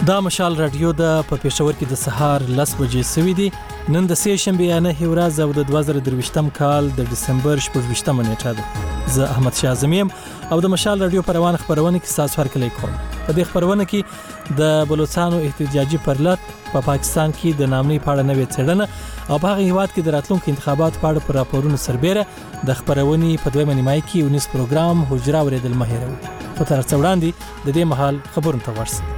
دا مشال رادیو د په پېښور کې د سهار 10 بجې سوي دي. نن د سې شنبه نه ورځ او د 2023م کال د دسمبر 18مه نیټه ده. زه احمد شاه زمیم او د مشال رادیو پر روان خبرونه کې تاسو هرکلی کوم. په دې خبرونه کې د بلوچستان احتجاجي پرلط په پاکستان کې د نامنۍ په اړه نوې څېړنه او په هغه هیواد کې د راتلونکو انتخاباتو په اړه پر راپورونو سربېره د خبرونې په دویمه نیمایي کې یو نس پروګرام حجره ورېدل مهیروي. په تر څو وړاندې د دې مهال خبرونه ته ورسئ.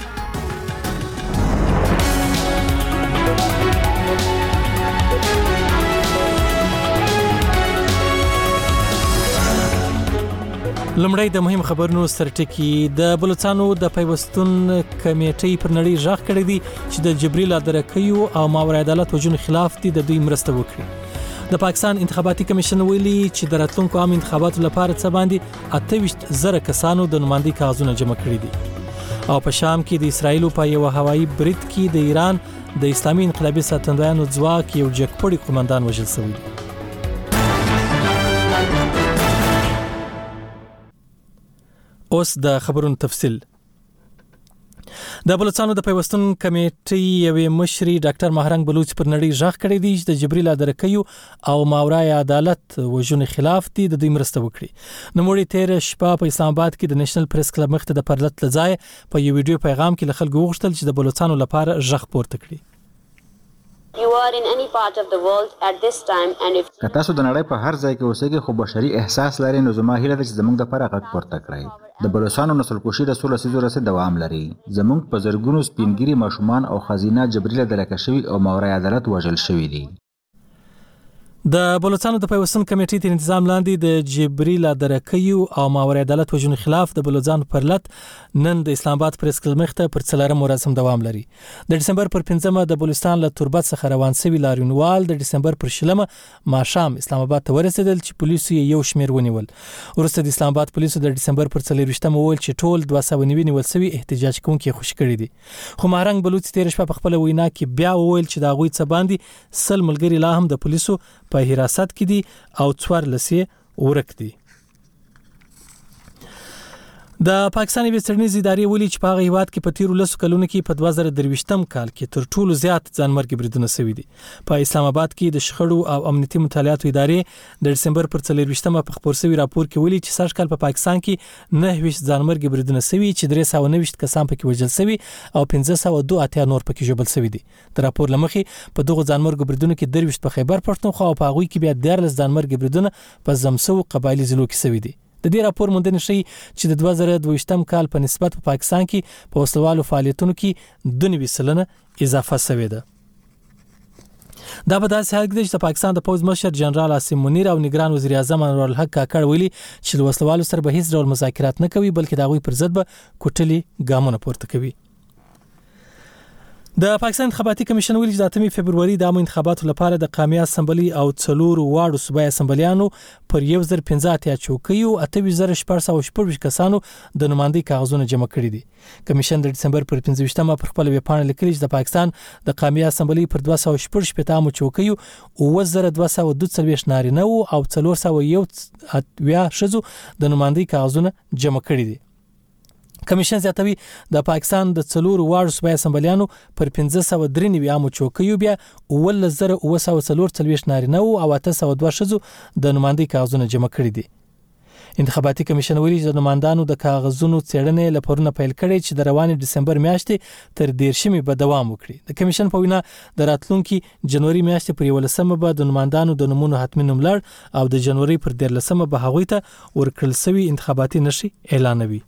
لمړی د مهم خبرونو سرټکی. د بلوچستان د پیوستون کمیټې پر نړۍ ژغ کړی دی چې د جبري لادرکیو او ماورای عدالت وجونو خلاف دي د دوی مرسته وکړي. د پاکستان انتخاباتي کمیشن ویلي چې د راتلونکو عام انتخاباتو لپاره څه باندې 28,000 کسانو د نمائندګۍ کاغذونه جمع کړي دي. او په شام کې د اسرایل په یو هوایي برید کې د ایران د اسلامي انقلابي ساتندویانو ځواک یو جګپړی قومندان وژل شوی دی. اوس د خبرونو تفصیل. د بلوچستان د پیوستون کمیټې یوې مشري ډاکټر مهرنګ بلوچ پر نړۍ ژغ کړی دی چې د جبري لادرکیو او ماورای عدالت وجونو خلاف دي د دوی مرسته وکړي. نوموړي تیر شپه په اسلام آباد کې د نېشنل پریس کلب مخ ته د پرلط لځای په یو ویډیو پیغام کې له خلکو وغوښتل چې د بلوچستان لپاره ژغ پورته کړي. You are in any part of the world at this time and if که تاسو د نړۍ په هر ځای کې اوسئ خو بشري احساس لرئ نو زما هیله ده چې زموږ د لپاره غږ پورته کړئ. د بلوچستان نسل‌کشي د 16 لسیزو راهیسې دوام لري. زموږ په زرګونو سپینګیري ماشومان او خزینه جبري لادرکه شوي او ماورای عدالت وژل شوي دي. د بلوچستان د پیوستون کمیټې تر انتظام لاندې د جبري لادرکیو او ماورای عدالت وجونو خلاف د بلوچستان پرلط نن د اسلام آباد پریس کلب مخ ته پر څلورم ورځ هم دوام لري. د دسمبر پر 5مه د بلوچستان له تربت څخه روان شوی لاریونوال د دسمبر پر 10مه ماښام اسلام آباد ته ورسېدل چې پولیسو یو شمیر ونیول. وروسته د اسلام آباد پولیسو د دسمبر پر 24مه ویل چې ټول 290 نیول شوی احتجاج کوونکي خوشی کړي دي. خو مهرنګ بلوچ تیر شپه په خپل وینا کې بیا وویل چې دا غوي څه باندې سل ملګری لا هم د پولیسو په حراست کې دي او 14 ورک دي. د پاکستاني څېړنیزې ادارې ویلي چې په هغه هیواد کې په تیرو 10 کلونو کې په 2023م کال کې تر ټولو زیات ځانمرګي بریدونه شوي دي. په اسلام آباد کې د شخړو او امنیتي مطالعاتو ادارې د دسمبر پر 24مه په خبر شوی راپور کې ویلي چې سږ کال په پاکستان کې 29 ځانمرګي بریدونه شوي چې 390 کسان پکې وژل شوي او 582 نور پکې ژوبل شوي دي. د راپور لمخې په دغه ځانمرګو بریدونو کې 23 په خیبر پښتونخوا او په هغوی کې بیا 14 ځانمرګي بریدونه په زمسو قبایلی ضلعو کې شوي دي. د دې راپور موندنې ښیي چې د 2022م کال په نسبت په پاکستان کې په وسلوالو فعالیتونو کې 92% اضافه شوې ده. دا په داسې حال کې چې د پاکستان د پوځ مشر جنرال عاصم منیر او نگران وزیر اعظم انور الحق کاکړ ویلي چې د وسلوالو سره به هیڅ ډول مذاکرات نه کوي بلکې د هغوی پر ضد به کوټلي ګامونه پورته کوي. د پاکستان انتخاباتي کمیشن ویلي چې د 8 فبرवरी د عام انتخاباتو لپاره د قومي اسمبلی او 4 واړو صوبایي اسمبلیانو پر 1015 چوکیو 28,414 کسانو د نمائندګۍ کاغذونه جمع کړي دي. کمیشن د دسمبر پر 15مه پر خپل ویب پاڼه لیکلي چې د پاکستان د قومي اسمبلی پر 214 چوکیو 2242 نارینه او 401 ښځو د نمائندګۍ کاغذونه جمع کړي دي. کمیشن زیاتوي د پاکستان د 4 واړو صوبایي اسمبلیانو پر 593 عامو چوکیو بیا 1944 نارینه او 802 ښځو د نمائندګۍ کاغذونه جمع کړي دي. انتخاباتي کمیشن ویلي چې د نمائندانو د کاغذونو څېړنې له پرونه پیل کړي چې د روانې دسمبر میاشتې تر 13مې به دوام وکړي. د کمیشن په وینا د راتلونکي جنوري میاشتې پر 11مه به د نمائندانو د نومونو حتمي نوملړ او د جنوري پر 13مه به هغوی ته ورکړل شوي انتخاباتي نښې اعلانوي.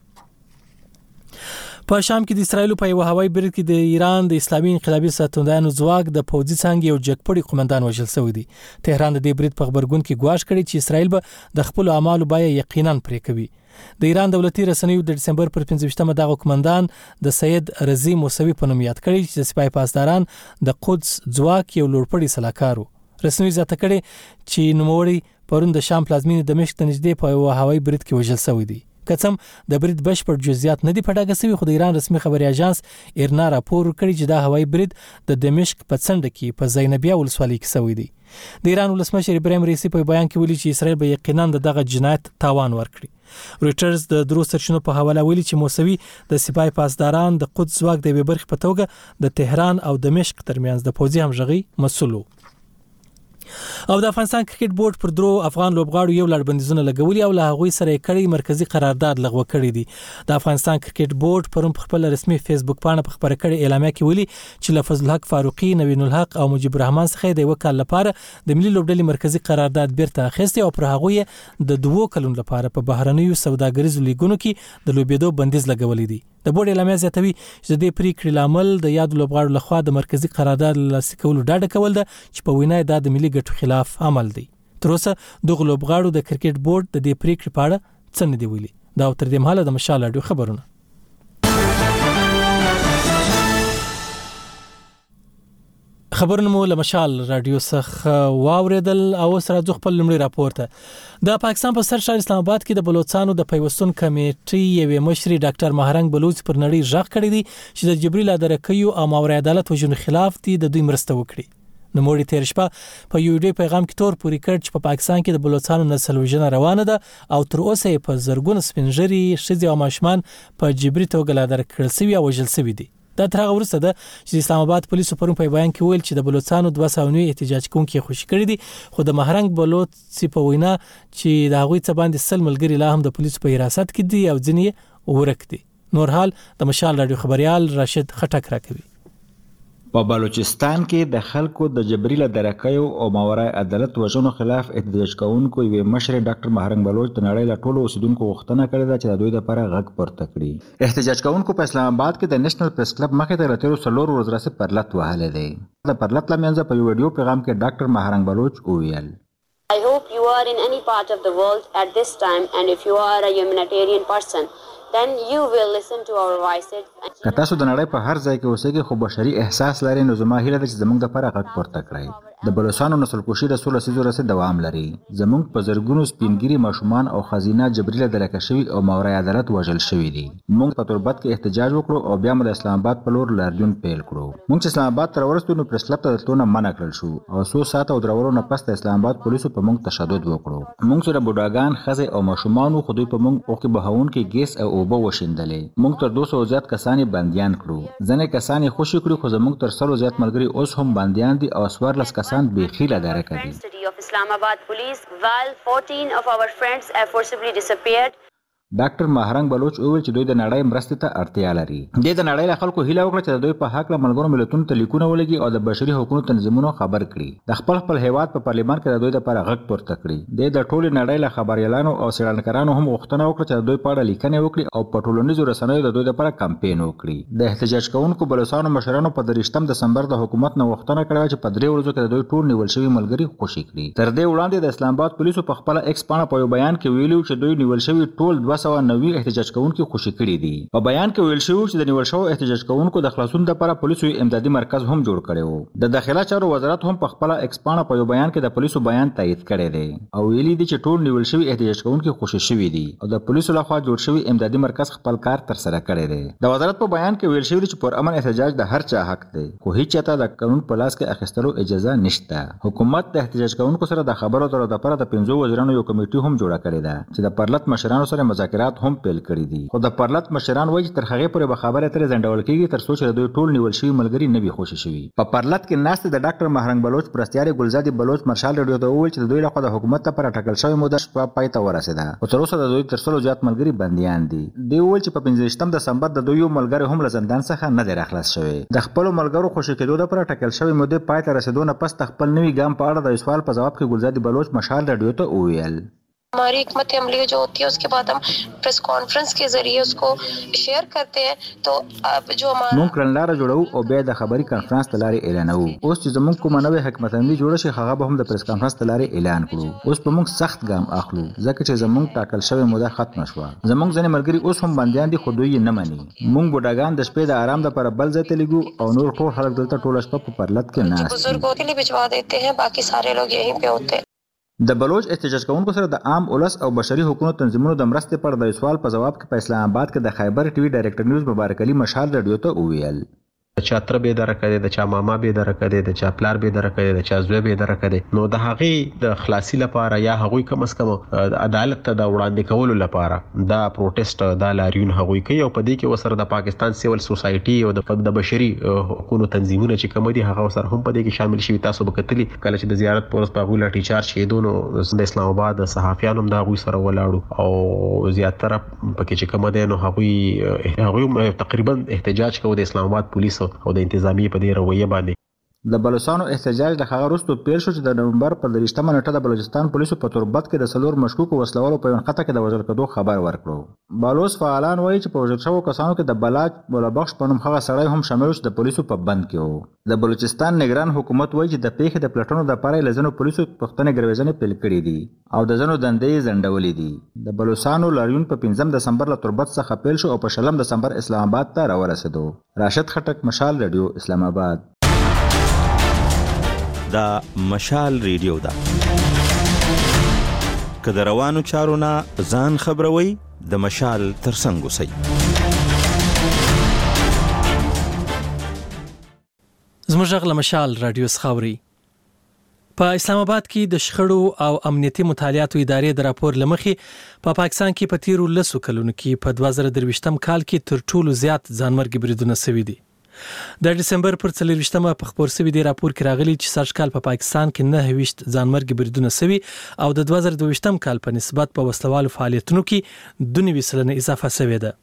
په شام کې د اسرایل په یو هوایي برید کې د ایران د اسلامي انقلابي ساتندویانو ځواک د پوځي څانګې یو جګپړی قومندان وژل شوی دی. تهران د دې برید په خبرګون کې ګواښ کړی چې اسرایل به د خپل اعمالو بیه یقینا پرې کوي. د ایران دولتي رسنیو د دسمبر پر 15مه دغه قومندان د سید رضی موسوي په نوم یاد کړی چې سپای پاسداران د قدس ځواک یو لوړپوړی سلاکارو. رسنیو زیاته کړي چې نوموړی پرون د شام پلازمینې دمشق ته نږدې په یو هوایي برید کې وژل شوی دی. کڅم د برید بشپړ جزئیات نه دي په ډاګه شوي، خو د ایران رسمي خبري اژانس ایرنا راپور کړی چې دا هوایي برید د دمشق په څنډه کې په زینبیه ولسوالۍ کې شوی دی. د ایران ولسمشر ابراهیم رئیسی په بیان کې ویلي چې اسرائیل به یقینا دغه جنایت تاوان ورکړي. رويټرز د درو سرچینو په حواله ویلي چې موسوي د سپای پاسداران د قدس ځواک د برخې په توګه د تهران او دمشق ترمنځ د پوځي همغږي مسؤل وو. او د افغانستان کرکټ بورډ پر درو افغان لوبغاړو یو لړ بندیزونه لګولي او له هغوی سره کړي مرکزی قرارداد لغوه کړی دی. د افغانستان کرکټ بورډ پرون په خپل رسمي فیسبوک باندې په خبره کړي اعلامیه کې ویلي چې لفظ الحق فاروقي، نوین الحق او مجيب الرحمن څخه د وکال لپاره د ملي لوبډلې مرکزی قرارداد بیرته اخیستی او پر هغوی د 2 کلونو لپاره په بهرنیو سوداګریزو لیګونو کې د لوبېدو بندیز لګولې دي. د بورډ اعلامیه زیاتوي چې د پریکړې لامل د یاد لوبغاړو لخوا د مرکزی قرارداد لاسلیک کولو ډاډه کول ده چې په وینا د ملي ګټو خلاف عمل دی. تر اوسه دغه لوبغاړو د کرکټ بورډ د دې پریکړې په اړه څه نه دی ویلي. دا تر دې مهاله د مشال رادیو خبرونه. خبرونه مو له مشال رادیو څخه واوریدل او سره ځو خپل لمړي راپور ته. د پاکستان په سر شهر اسلام آباد کې د بلوچستانو د پیوستون کمیټې یوې مشري ډاکټر مهرنګ بلوچ پر نړۍ ژغ کړی دی چې د جبري لادرکیو او ماورا عدالت وجنو خلاف دي د دوی مرسته وکړي. نوموړي تیر شپه په یو ویډیو پیغام کې تور پوری کړ چې په پاکستان کې د بلوچستانو نسل وژنه روانه ده او تر اوسه په زرګونه سپینږیري ښځې او ماشومان په جبري توګه لادرکړل شوي او وژل شوي دي. دا تر هغه وروسته ده چې اسلام آباد پولیسو پرون په بیان کې ویل چې د بلوچستانو 209 احتجاج کوونکي خوشی کړي دي، خو د مهرنګ بلوچ په وینا چې د هغوی څخه باندې سل ملګری لا هم د پولیسو په حراست کې دي او ځینې ورک دي. نور حال د مشال رادیو خبريال راشد خټک راکوي. په بلوچستان کې د خلکو د جبري لادرکیو او ماورا عدالت وژنو خلاف احتجاج کوونکو یوې مشر ډاکټر مهرنګ بلوچ د نړۍ له ټولو اوسیدونکو غوښتنه کړې ده چې د دوی لپاره غږ پورته کړي. احتجاج کوونکو په اسلام آباد کې د نېشنل پریس کلب مخې ته له تیرو 4 ورځو راهیسې پرلط وهلی دی. د پرلط لمنځه په یو ویډیو پیغام کې ډاکټر مهرنګ بلوچ وویل: I hope you are in any part of the world at this time, and if you are a humanitarian person, then you will listen to our voices. که تاسو د نړۍ په هر ځای کې اوسئ خو بشري احساس لرئ نو زما هیله ده چې زموږ لپاره غږ پورته کړئ. د بلوچستانو نسلکشي د 16 لسیزو راهیسې دوام لري. زموږ په زرګونو سپینګیري ماشومان او ښځینه جبري لادرکه شوي او ماورا عدالت وژل شوي دي. موږ په تربت کې احتجاج وکړو او بیا مو د اسلام آباد په لور لاریون پیل کړو. موږ چې اسلام آباد ته ورسېدو نو پریس کلب ته د تلو نه منع کړل شو او 100 ساعته او درولو نه پس د اسلام آباد پولیسو په موږ تشدد وکړو. موږ سره بوډاګان، ښځې او ماشومان خو دوی په موږ اوښکې بهونکې ګیس او اوبه وشیندلې. موږ تر 200 زیات کسان بندیان کړو. ځینې کسان یې خوشي کړي خو زموږ تر 100 زیات ملګري اوس هم بندیان دي او 14 کسان بیخي لادرکه دي. City of Islamabad police, while 14 of our friends have forcibly disappeared. ډاکټر مهرنګ بلوچ وویل چې دوی د نړۍ مرستې ته اړتیا لري. د نړۍ له خلکو هیله وکړه چې دوی په حق له ملګرو ملتونو ته لیکونه ولګي او د بشري حقوقو تنظیمونو خبر کړي. د خپل هیواد په پارلیمان کې د دوی لپاره غږ پورته کړي. د ټولې نړۍ له خبريالانو او څېړنکارانو هم غوښتنه وکړه چې دوی په اړه لیکنې وکړي او په ټولنیزو رسنیو د دوی لپاره کمپاین وکړي. د احتجاج کوونکو بلوچستانو مشرانو په 23 دسمبر د حکومت نه غوښتنه کړې چې په 3 ورځو کې دوی ټول نیول شوي ملګري خوشي کړي. تر دې وړاندې د اسلام آباد پولیسو په خپل ایکس پاڼه په یو بیان کې ویلي چې دوی نیول شوي ټول 290 احتجاج کوونکو خوشي کړي دي. په بیان کې ویل شوی چې د نیول شوو احتجاج کوونکو د خلاصون لپاره پولیسو امدادي مرکز هم جوړ کړی و. د داخله چارو وزارت هم په خپل ایکس پاڼه په یو بیان کې د پولیسو بیان تایید کړی دی او ویلي دي چې ټول نیول شوی احتجاج کوونکو خوشي شوي دي او د پولیسو لخوا جوړ شوی امدادي مرکز خپل کار تر سره کړی دی. د وزارت په بیان کې ویل شوی چې پر امن احتجاج د هر چا حق دی خو هیڅ چاته د قانون په لاس کې اخیستلو اجازه نشته. حکومت د احتجاج کوونکو سره د خبرو اترو لپاره د 15 وزیرانو یو کمیټه هم جوړه کړې ده چې د پرلط مشرانو سره مذاکرات هم پیل کړي دي. خو د پرلط مشران وایي تر هغه پورې به خبره تر زندول کیږي تر څو چې دوی ټول نیول شوی ملګری نه وي خوشي شوي. په پرلط کې ناست د ډاکټر مهرنګ بلوچ پرستیاري ګلزادي بلوچ مارشال رادیو ته وویل چې دوی لخوا د حکومت لپاره ټاکل شوی موده شپه پای ته ورسېده او تر اوسه د دوی تر 100 زیات ملګری بندیان دي. دوی وویل چې په 15 دسمبر د دوی یو ملګری هم له زندان څخه نه دی راخلاص شوی. د خپل ملګرو خوشي کېدو لپاره ټاکل شوی موده پای ته رسیدو نه پس خپل نوی ګام په اړه د سوال په جواب کې ګلزادي بلوچ مارشال رادیو ته وویل: हमारी हिकमत अमली जो होती है उसके बाद हम press conference के जरिए उसको शेयर करते हैं. तो अब जो हमारा مونږ کړنلاره جوړو او بیا د خبري کانفرنس ته لارې اعلانوو. اوس چې زموږ کومه نوې حکمت عملي جوړه شي هغه به هم د پریس کانفرنس ته لارې اعلان کړو. اوس په موږ سخت ګام اخلو ځکه چې زموږ ټاکل شوی موده ختم شوه. زموږ ځینې ملګري اوس هم بندیان دي خو دوی نه مني. موږ بوډاګان د شپې د آرام لپاره بل ځای ته لګو او نور ټول خلک دلته ټول شپه په پرلط کې ناست. بزرګوں کے لیے بھجوا دیتے ہیں باقی سارے لوگ یہیں پہ ہوتے ہیں. د بلوچ احتجاج کوونکو سره د عام ولس او بشري حقوقو تنظیمونو د مرستې پر د سوال په جواب کې په اسلام آباد کې د خیبر ټي وي ډایریکټر نیوز مبارک علي مشال رادیو ته وویل د چا تر به درکه دي د چا ماما به درکه دي د چا پلار به درکه دي د چا زوی به درکه دي نو د هغه د خلاصي لپاره یا هغه کم اس کم عدالت ته د وړاندې کولو لپاره دا پروټیست د لاریون هغه کوي او په دې کې وسره د پاکستان سیول سوسایټي او د بشري حقوقو تنظیمونه چې کوم دي هغه وسره هم په دې کې شامل شي. تاسو به کتلی کله چې د زیارت پورس په غولا ټیچار شهیدونو د اسلام آباد صحافیانو دا غوي سره ولاړو او زیاتره پکې چې کوم دي نو هغه تقریبا احتجاج کوي د اسلام آباد پولیس او د انتظامی په دې رویه باندې. د بلوچستان احتجاج د هغه وروسته پیل شو چې د نومبر په 23مه نیټه د بلوچستان پولیسو په تربت کې د سلور مشکوکو وسلوالو په یو خطه کې د وژل کېدو خبر ورکړو. بلوچ فعالان وایي چې په وژل شوو کسانو کې د بلاج مولا بخش په نوم هغه سړی هم شامل چې د پولیسو په بند کې و. د بلوچستان نگران حکومت وایي چې د پیښې د پلټنو لپاره له ځینو پولیسو پوښتنې ګرویژنې پیل کړې دي او د ځینو دندې ځنډولې دي. د بلوچستانو لاریون په 5 دسمبر له تربت څخه پیل شو او په 20 دسمبر اسلام آباد ته راورسېدو. راشد خټک، مشال رادیو، اسلام آباد. دا مشال ریډیو ده که د روانو چارو نه ځان خبروي د مشال ترڅنګ اوسئ. زموږ غږ له مشال رادیو څخه اورئ. په اسلام آباد کې د شخړو او امنیتي مطالعاتو ادارې د راپور له مخې په پاکستان کې په تیرو 10 کلونو کې په 2023م کال کې تر ټولو زیات ځانمرګي بریدونه شوي دي. د دسمبر پر 24مه په خبر شوی دی راپور کې راغلی چې سږ کال په پاکستان کې 29 ځانمرګي بریدونه شوي او د 2022م کال په نسبت په وسلوالو فعالیتونو کې 2% اضافه شوې ده.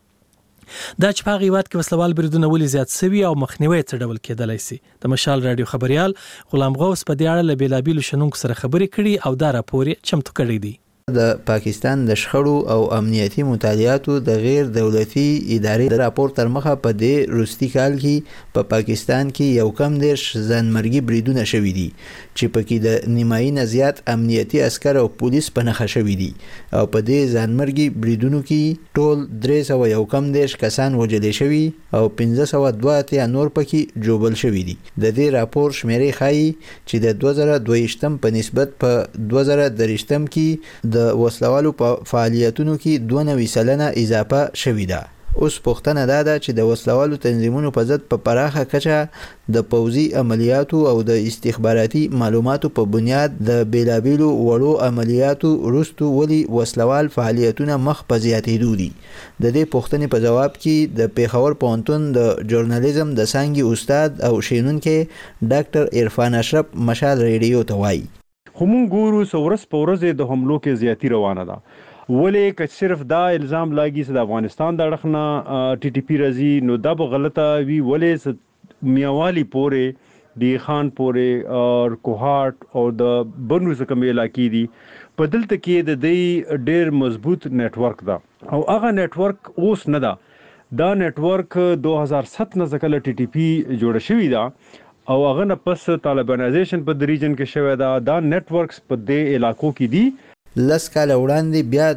دا چې په هغه وخت کې وسلوال بریدونه ولې زیات شوي او مخنیوي څه ډول کېدلای شي. د مشال رادیو خبريال غلام غوث په دې اړه له بیلابیلو شنونکو سره خبرې کړي او دا راپور چمتو کړی دی. د پاکستان د شخړو او امنیتي مطالعاتو د غیر دولتي ادارې د راپور تر مخه په دې روستي کال کې په پاکستان کې یو کم 10 ځانمرګي بریدونه شوي دي چې پکې د نیمایي نه زیات امنیتي عسکر او پولیس په نښه شوي دي او په دې ځانمرګي بریدونو کې ټول 301 کم 10 کسان وژل شوي او 1502 نور پکې جوبل شوي دي. د دې راپور شمیرې ښایي چې د 2022م په نسبت په 2023م کې د وسلوالو په فعالیتونو کې 92% اضافه شوې ده. اوس پوښتنه دا ده چې د وسلوالو تنظیمونو په ضد په پراخه کچه د پوځي عملیاتو او د استخباراتي معلوماتو په بنیاد د بیلابیلو وړو عملیاتو وروسته ولې وسلوال فعالیتونه مخ په زیاتېدو دي. د دې پوښتنې په جواب کې د پیښور پوهنتون د ژورنالیزم د څانګې استاد او شینونکی ډاکټر عرفان اشرف مشال ریډیو ته وایي خو مونږ ګورو څورس په ورځ د حملو کې زیاتی روانه ده. ولې که صرف دا الزام لاګي چې د افغانستان د اړخ ټي ټي پی راځي نو دا به غلطه وي. ولې میاوالی پورې دی خان پورې او کوهاټ او د بنو څخه علاقې دي په دلته کې د دې ډېر مضبوط نتورک ده او هغه نتورک اوس نه ده. دا نتورک 2007 نه ځکه ټي ټي پی جوړ شوی ده او هغه نه پس طالبانایزیشن په ریجن کې شوی دا نتورکس په دې علاقو کې دي. 10 کال وړاندې بیا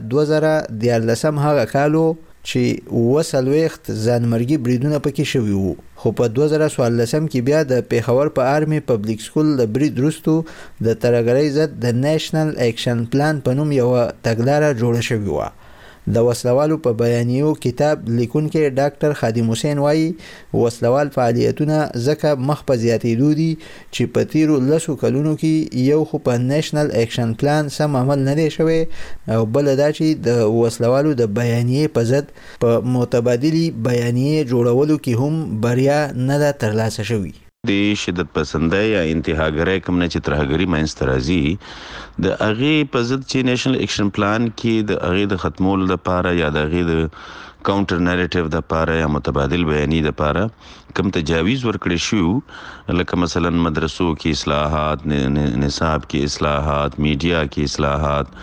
2014 هغه کالو چې وسلويخت ځانمرګي بریدونه پکې شوي وو خو په 2014 کې بیا د پیښور په آرمي پبلک سکول د برید وروسته د ترهګرۍ ضد د نېشنل اکشن پلان په نوم یو تګلاره جوړه شوې وه. د وسلوالو په بیانیو کتاب لیکونکي ډاکټر خادم حسین وایي وسلوال فعالیتونه ځکه مخ په زیاتېدو دي چې په تیرو 10 کلونو کې یو خو په نېشنل اکشن پلان سم عمل نه دی شوی او بل دا چې د وسلوالو د بیانیې په ضد په متبادلي بیانیې جوړولو کې هم بریا نه ده ترلاسه شوې. د شدت پسندۍ یا انتهاګرۍ کوم نه چې ترهګري منځته راځي د هغې په ضد چې نیشنل اکشن پلان کې د هغې د ختمولو لپاره یا د هغې د کاونټر نریټیو لپاره یا متبادل بیاني لپاره کوم تجاویز ورکړی شو لکه مثلا مدرسو کې اصلاحات، نصاب کې اصلاحات، میډیا کې اصلاحات،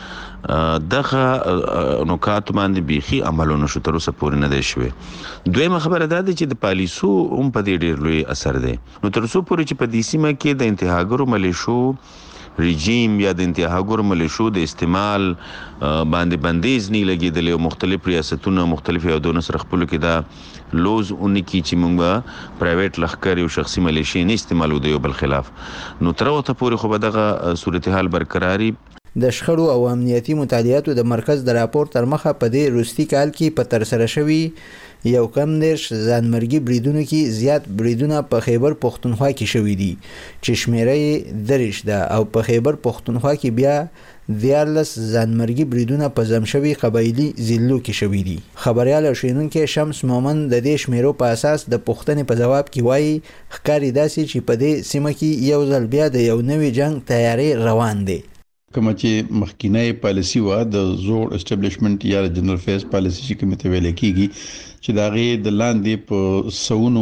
دغه نکات باندې بیخي عملونه شو تر اوسه پورې نه دی شوی. دویمه خبره دا ده چې د پالیسو هم په دې ډېر لوی اثر دی. نو تر اوسه پورې چې په دې سیمه کې د انتهاګرو ملیشو رژیم یا د انتهاګرو ملیشو د استعمال باندې بندیز نه لګېدلی او مختلف ریاستونه مختلف هیوادونو سره خپلو کې دا لوز اونې کې چې موږ به پرایویټ لښکر او شخصي ملیشې نه استعمالو د یو بل خلاف. نو تر اوسه پورې خو به دغه صورتحال برقراري. د شخړو او امنیتي مطالعاتو د مرکز د راپور تر مخه په دې وروستي کال کې په ترسره شوي یو کم دیرش ځانمرګي بریدونو کې زیات بریدونه په خیبر پښتونخوا کې شوي دي چې شمیره یې 30 ده او په خیبر پښتونخوا کې بیا 14 ځانمرګي بریدونه په زمشوي قبایلی ضلعو کې شوي دي. خبريال او شینونکو شمس مومن د دې شمیرو په اساس د پښتنې په جواب کې وایي ښکاری داسې چې په دې سیمه کې یو ځل بیا د یو نوي جنگ تیاری روان دی. کوم چې مخکینی پالیسی و د زوړ اسټابلیشمنت یا جنرال فیس پالیسی چې کوم ته ویل کیږي چې دا غي د لاندې په سونو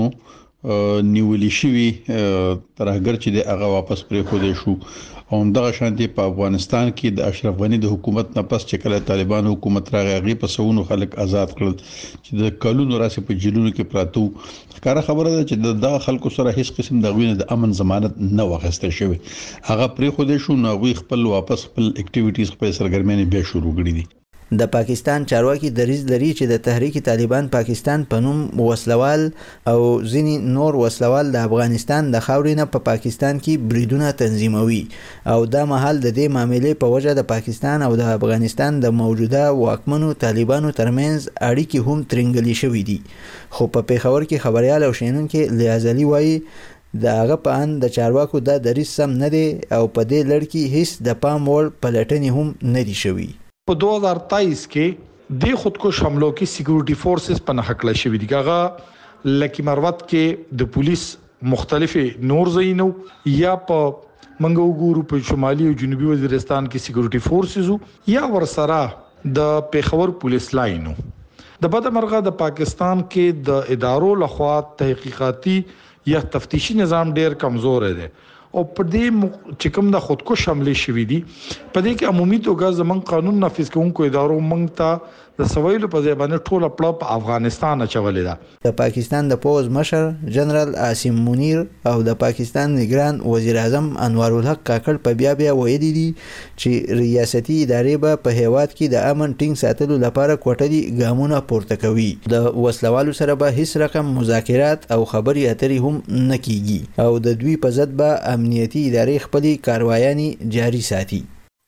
نیولې شوی ترهګر چې د هغه واپس پرې خو دي شو او دغه شانتي په افغانستان کې د اشرف غنی د حکومت نه پس چې کله طالبان حکومت راغی په سونو خلک آزاد کړل چې د کلونو راسي په جیلونو کې پراتو ښکاره خبره ده چې د خلکو سره هیڅ قسم د غوینه د امن ضمانت نه واخیسته شوی هغه پرې خو دي شو نو غوي خپل واپس خپل اکټیویټیز خپل سرګرمۍ بیا شروع کړې دي. د پاکستان چارواکي دریځ لري چې د تحریک طالبان پاکستان په نوم وسلوال او ځینی نور وسلوال د افغانستان د خاورې نه په پاکستان کې بریدونه تنظیموي او دا مهال د دې معاملې په وجه د پاکستان او د افغانستان د موجوده واکمنو طالبانو ترمنځ اړیکې هم ترنګلې شوې دي. خو په پیښور کې خبريال او شینونکو لیازلی وایي د هغه په ان د چارواکو د دریځ سم نه دی او په دې لړ کې هیڅ د پام وړ پلټنې هم نه دي شوي. په 2023 کې د خودکش حملو کې سکیورټي فورسز په نحقله شوې دي. هغه لکی مروت کې د پولیس مختلفه نور زینو یا په منګو ګورو په شمالي او جنوبي وزیرستان کې سکیورټي فورسز یا ورسره د پیښور پولیس لاینو د بدمرغه د پاکستان کې د ادارو لخوا تحقیقاتي یا تفتیشي نظام ډیر کمزور دی او په دې چې کوم د خودکش حملې شوې دي په دې کې عمومي توګه زمون قانون نافذ کوونکو ادارو مونږ ته د سویلو په ځای باندې ټوله پړه په افغانستان اچولې ده. د پاکستان د پوز مشر جنرال عاصم منیر او د پاکستان نگران وزیر اعظم انوار الحق کاکړ په بیا ویلي دي چې ریاستي ادارې به په هیواد کې د امن ټینګ ساتلو لپاره کوټلي ګامونه پورته کوي. د وسلوالو سره به هیڅ رقم مذاکرات او خبري اترې هم نه کیږي او د دوی په ضد به امنیتي ادارې خپل کاروایاني جاري ساتي.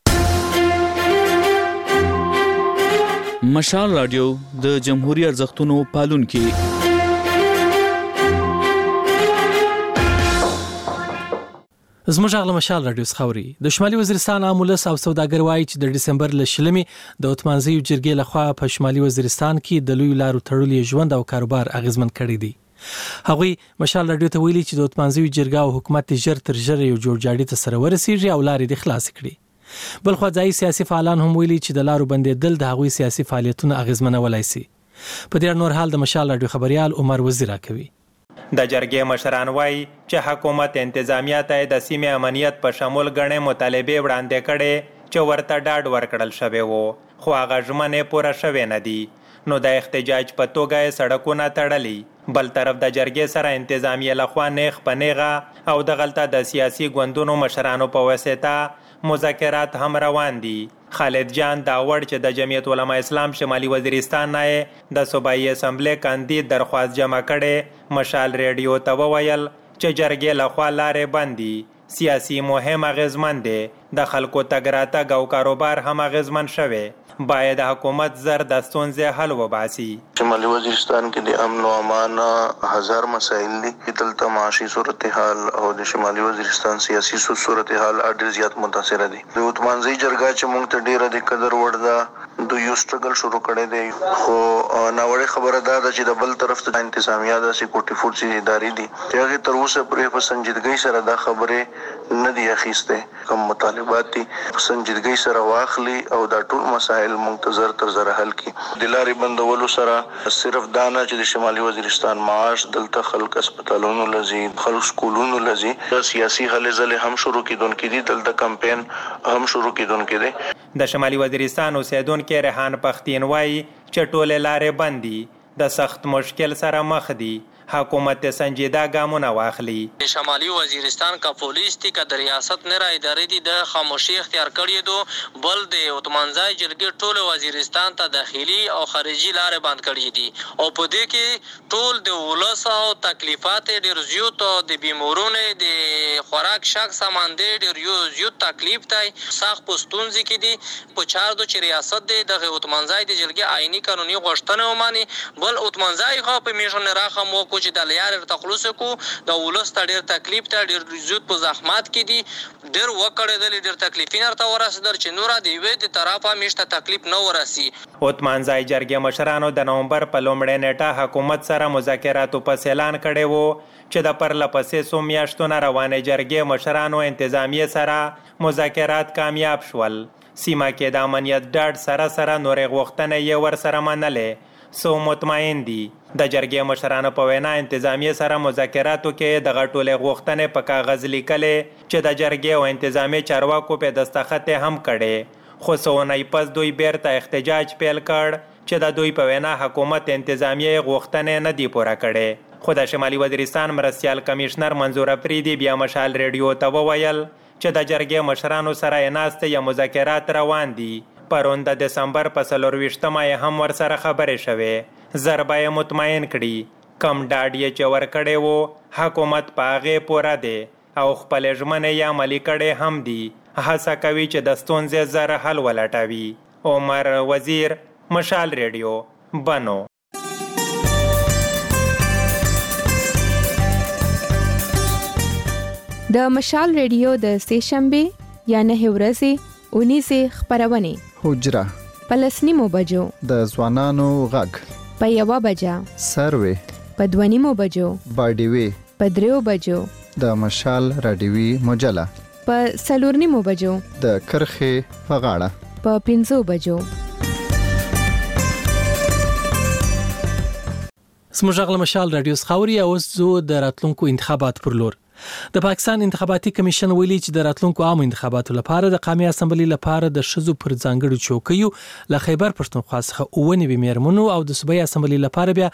مشال رادیو د جمهوریت ارزښتونو پالونکي زموږ غل مشال رادیو خوري د شمالي وزیرستان عامولس او سوداګر وایي چې د ډسمبر ل شلمي د اتمانزیو جرګې لخوا په شمالي وزیرستان کې د لوی لارو تړلې ژوند او کاروبار اغیزمن کړی دی. هغوی مشال رادیو ته ویلي چې د اتمانزیو جرګه او حکومت ژر تر ژره یو جوړجاړي ته سره ورسیږي او لارې د خلاص کړي. بل خو ځای سیاسي فعالان هم ویلي چې د لارو بندیدل د هغوی سیاسي فعالیتونو اغیزمنولای شي. په دې نور حال د مشال رادیو خبريال عمر وزیرا کوي. د جرګې مشران وایي چې حکومت انتظامیه ته د سیمې امنیت په شمول غنې مطالبه وړاندې کړي چې ورته ډاډ ورکړل شوی وو خو هغه ژمنې پوره شوی نه دي نو د احتجاج په توګه سړکونه تړلي. بل طرف د جرګې سره انتظامیه لخوا نیغ پنیغه او د غلطه د سیاسي ګوندونو مشرانو په واسطه مذاکرات هم روان دي. خالد جان دا وړ چې د جمعیت علماء اسلام شمالي وزیرستان نه د صوبایي اسمبلی کاندید درخواست جمع کړي مشال ریډیو ته وویل چې جرګې لخوا لارې بندي سیاسي مهم اغیزمن دي د خلکو تګ راتګ او کاروبار هم اغیزمن شوي باید حکومت زر د ستونزې حل وباسي. شمالي وزیرستان کې د امن او امان هزار مسایل دي دلته معاشي صورتحال او د شمالي وزیرستان سیاسي صورتحال ډېر زیات متاثر دي. د اتمانزي جرګه چې موږ ته ډېره د قدر وړ ده د یو سټرګل شروع کړي دي خو ناوړه خبره ده چې د بل طرف ته انتظامیه د سکیورټي فورسز ادارې دي چې هغه تر اوسه پرې په سنجیدګۍ سره دا خبره نه دی اخیسته کوم مطالبات دي په سنجیدګۍ سره واخلي او دا ټول مسایل منتظر تر زره حل کی. د لارې بندولو سره صرف دانا چې د شمالي وزیرستان معاش دلته خلک هسپتالونو لزی خلک سکولونو لزی سیاسي هلې ځلې هم شروع کیدونکې دي دلته کمپاین هم شروع کیدونکې دي. د شمالي وزیرستان اوسیدونکو ریحان پختین وایي چې ټول لارې بندي د سخت مشکل سره مخ دي حکومت سنجیده ګامونه واخلي. شمالي وزیرستان کا پولیس تی کا د ریاست نه را ادارې دي د خاموشي اختیار کړی دو بل د اتمانځای جرګې ټول وزیرستان ته داخلي او خارجي لارې بند کړی دي او په دې کې ټول د ولس او تکلیفات ډېر زیات او د بیمارونو د خوراک شاک سامان ډېر زیات تکلیف دی سخت پستونځي کې دي په چار د ریاست د اتمانځای د جرګې آئینی قانوني غوښتنه وماني بل اتمانځای خو په میشن راخه مو کو چې د لیار تخلص کو د ولس ته ډېر تکلیف ته ډېر زیات په زحمت کې دي ډېر وکړې د ډېر تکلیفین ارته ورسېدل چې نور د یوې د طرفه میشته تکلیف نه ورسي. اتمانځای جرګې مشرانو د نومبر په لومړۍ نیټه حکومت سره مذاکراتو په اعلان کړی وو چې د پرلپسې څو میاشتو نه روانې جرګې مشرانو انتظامیې سره مذاکرات کامیاب شول. سیمه کې د امنیت ډاډ سره نورې غوښتنې یې ورسره منلې سو مطمئن دي. د جرګې مشرانو په وینا انتظامیې سره مذاکراتو کې دغه ټولې غوښتنې په کاغذ لیکلې چې د جرګې او انتظامی چارواکو په دستخط هم کړي خو څو ونې پس دوی بیرته احتجاج پیل کړ چې د دوی په وینا حکومت انتظامیې غوښتنې نه دي پوره کړي. خو د شمالي وزیرستان مرستیال کمشنر منظور افریدي بیا مشال ریډیو ته وویل چې د جرګې مشرانو سره یې ناستې یا مذاکرات روان دي. پرون د دسمبر په 24مه یې هم ورسره خبرې شوې زر به یې مطمئن کړي کم ډاډ یې چې ورکړی و حکومت په هغې پوره دی او خپلې ژمنې یې عملي کړې هم دي هڅه کوي چې د ستونزې زر حل ولټوي. عمر وزیر مشال ریډیو بنو. د مشال ریډیو د سهشنبه یا 9 ورځې 19 خبرونه حجره پلسنیمو بجو د ځوانانو غږ په 1 بجه سروي په 2 بجو باډیوي په 3 بجو د مشال رادیوي مجله په 4 بجو د کرخه په غاړه په 5 بجو. سمجغل مشال رادیو خاوري او زو د راتلونکو انتخابات پر لور. د پاکستان انتخاباتي کمیشن ویلي چې د راتلونکو عام انتخاباتو لپاره د قومي اسمبلی لپاره د شذو پر ځانګړو چوکیو له خیبر پښتونخوا څخه 90 میرمنو او د صوبایي اسمبلی لپاره بیا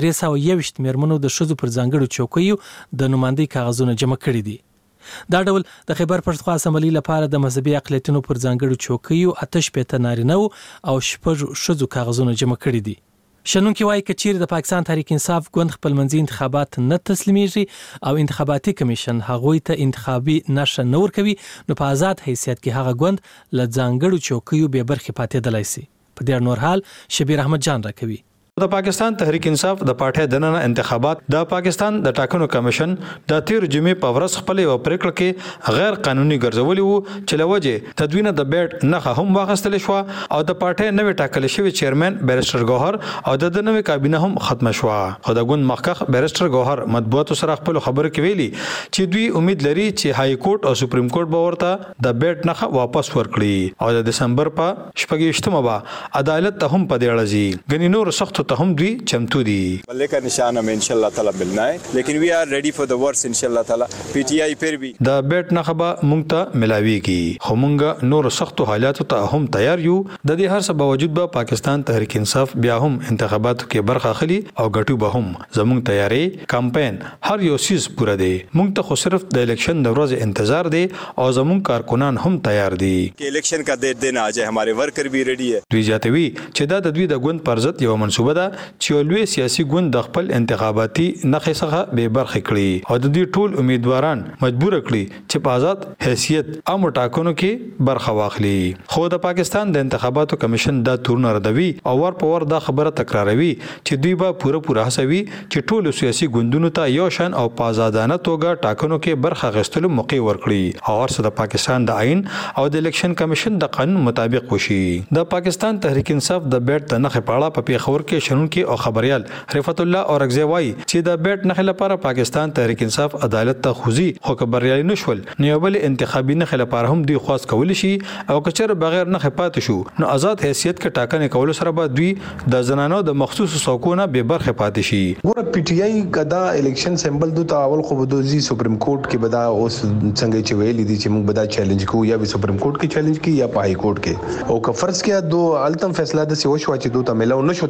321 میرمنو د شذو پر ځانګړو چوکیو د نمائندګۍ کاغذونه جمع کړي دي. دا ډول د خیبر پښتونخوا اسمبلی لپاره د مذهبي اقلیتونو پر ځانګړو چوکیو 8 نارینه او 6 شذو کاغذونه جمع کړي دي. شنونکي وایي چې چیرې د پاکستان تحریک انصاف ګوند خپلمنځي انتخابات نه تسلیمېږي او انتخاباتي کمیشن هغوی ته انتخابي نشه نه ورکوي نو په آزاد حیثیت کې هغه ګوند له ځانګړو چوکیو بې برخې پاتېدلی شي. په دې نور حال شبیر احمد جان راکوي. د پاکستان تحریک انصاف د پارټۍ دننه انتخابات د پاکستان د ټاکنو کمیشن د 13 جمعې په ورځ خپل یو پریکړه کې غیر قانوني ګرځولي وو چې لوجه تدوین د بیټ نه هم واغستل شو او د پارټۍ نوې ټاکل شوی چیرمن بیرستر ګوهر او د نوې کابینه هم ختم شو. خو د ګوند مخکخ بیرستر ګوهر مطبوعاتو سره خپل خبرو کې ویلي چې دوی امید لري چې های کورټ او سپریم کورټ به ورته د بیټ نه واپس ورکړي او د دسمبر په 28مه به عدالت ته هم پدې اړځي غنی نور سخت ته هم دوی چمتو دي. بلے کا نشان ہمیں انشاءاللہ تعالی ملنا ہے لیکن وی آر ریڈی فار دی ورس انشاءاللہ تعالی پی ٹی آئی پھر بھی د بیٹ نخبه مونږ ته ملاويږي خو مونږ نور سخت حالاتو ته هم تیار یو. د دې هر څه باوجود به پاکستان تحریک انصاف بیا هم انتخاباتو کې برخه اخلي او ګټو به هم زموږ تیاری کمپاین هر یو سیس پوره دی. مونږ ته خو صرف د الیکشن د ورځې انتظار دی او زموږ کارکنان هم تیار دي کہ الیکشن کا ډیټ دینا اجه ہمارے ورکر بھی ریڈی ہے. دوی جاتوي چې دا د دوی د ګوند پر ضد یو منسوبه ده چې لوی سیاسي ګوند د خپل انتخاباتي نخې څخه به برخه کړي او د دې ټول امیدواران مجبور کړي چې په آزاد حیثیت عام ټاکنو کې برخه واخلي. خو د پاکستان د انتخاباتو کمیشن دا تورن ردوي او ور په ور دا خبره تکراروي چې دوی به پوره هڅوي چې ټول سیاسي ګوندونو ته یو شان او په آزادانه توګه ټاکنو کې برخه غوښتلو موقع ورکړي او ورسره د پاکستان د آئین او د الیکشن کمیشن د قانون مطابق وشي. د پاکستان تحریک انصاف د بیټ د نخې پاړه په پیښور کې شنونکي او خبريال رفعت الله اورغزی وایي چې د بیټ نخې لپاره پاکستان تحریک انصاف عدالت ته خوځي خو خبريالي نشول نو بل انتخابي نخې لپاره هم دوی خاص کول شي او کچر بغیر نخې پاتې شو نو آزاد حیثیت کې ټاکنې کول سره به دوی د زنانو د مخصوص څوکونه به برخه پاتې شي. ګوره پی ټی آی کدا الیکشن سمبل دوه اول خو بدوزي سپریم کورټ کې بدا اوس څنګه چې ویلې دي چې موږ بدا چیلنج کوو یا به سپریم کورټ کې چیلنج کی یا پای کورټ کې او که فرض کیا دو التم فیصله د سی وشو چې دوه ملو نشو دا سمبل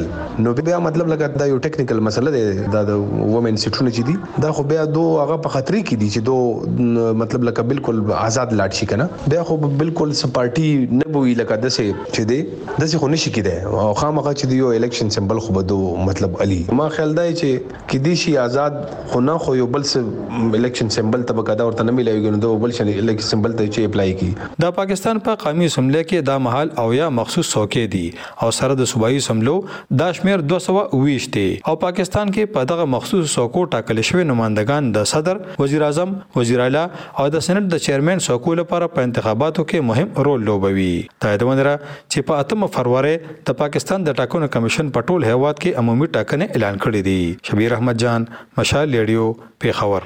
کړل. نو بیا مطلب لکه دا یو ټیکنیکل مسله ده د وومن سیټونه چې دي دا خو بیا دوه هغه په خطرې کې دي چې دوه مطلب لکه بالکل آزاد لاړ شي کنه. بیا خو بالکل سپارټي نه بوي لکه دسه چې دی دسه خو نشي کېده او خامخا چې دی یو الیکشن سمبل خو بده مطلب علي ما خیال دی چې کې دي شي آزاد خو نه خو یو بل الیکشن سمبل ته بقاعده ورته نه ملایږي نو بل شي الیکشن سمبل ته چې اپلای کی. د پاکستان په قومي اسمبلی کې دا محل او یا مخصوص څوکۍ دي او سره د صوبایي اسمبلو دا شمیر 220 دي او پاکستان کې په دغه مخصوص څوکو ټاکل شوی نمائندگان د صدر، وزیر اعظم، وزیر اعلی او د سېنات د چیرمن څوکو لپاره په انتخاباتو کې مهم رول لوبوي. دا د ونره چې په 8 فروری د پاکستان د ټاکنو کمیشن په ټول هیواد کې عمومي ټاکنې اعلان کړې دي. شبیر احمد جان، مشال ریډیو، پیښور.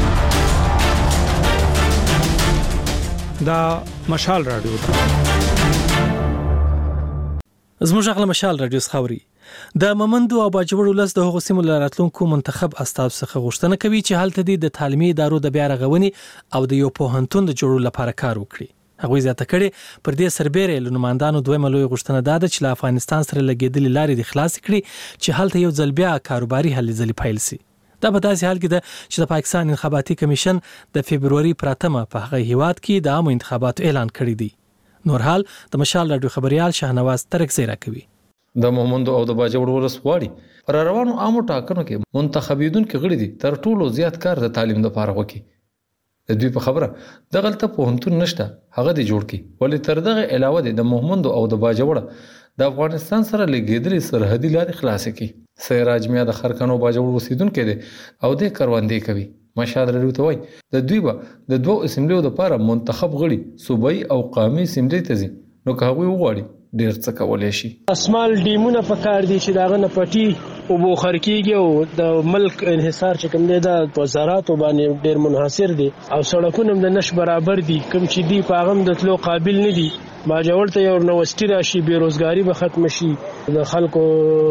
دا مشال رادیو زموږ غل مشال رادیو خبري د ممندو او باجوړ ولس د هغو سیمو لراتلونکو منتخب استاد څخه غوښتنه کوي چې هلته د تعلیمي ادارو د بیا رغونې او د یو پوهنتون د جوړولو لپاره کار وکړي. هغه زیاته کړي پر دې سربېره لنماندانو دویمه لوی غوښتنه ده چې له افغانستان سره لګېدلې لارې د خلاص کړي چې هلته یو ځل بیا کاروباري هلې ځلې پیل شي. دا په داسې حال کې ده چې د پاکستان انتخاباتي کمیشن د فبرवरी 1 په هغه هیواد کې د عامو انتخاباتو اعلان کړی دی. نور حال د مشال رادیو خبريال شاهنواز ترکزی راکوي. د محمد او د باجوړ ولس غواړي پر روانو عامو ټاکنو کې منتخبیدونکو غړي دي تر ټولو زیات کار د تعلیم لپاره وکړي. د دوی په خبره د غلطه پوهنتون نشته هغه دی جوړ کی ولې تر دغه علاوه د محمد او د باجوړ د افغانستان سره لګیدلې سرحدي لارې خلاص کی. سراج میا د خرکنو باجوړ اوسیدونکو دي او د کروندې کوي. مشال رادیو ته وای د دوی به د دوه اسمبلیو لپاره منتخب غړي صوبایي او قومي اسمبلی ته ځي نو که هغه وغواړي ډیر څه کولای شي. اسمال ډیمونه په کار دي چې داغه نه پټي او بوخر کیږي او د ملک انحصار چې کوم دی د وزارت باندې ډیر منحصر دي او سړکونه د نش برابر دي کوم چې دی په هغه د تلو قابل نه دي. باجوړ ته یو نوښتي راشي بیروزګاری به ختم شي د خلکو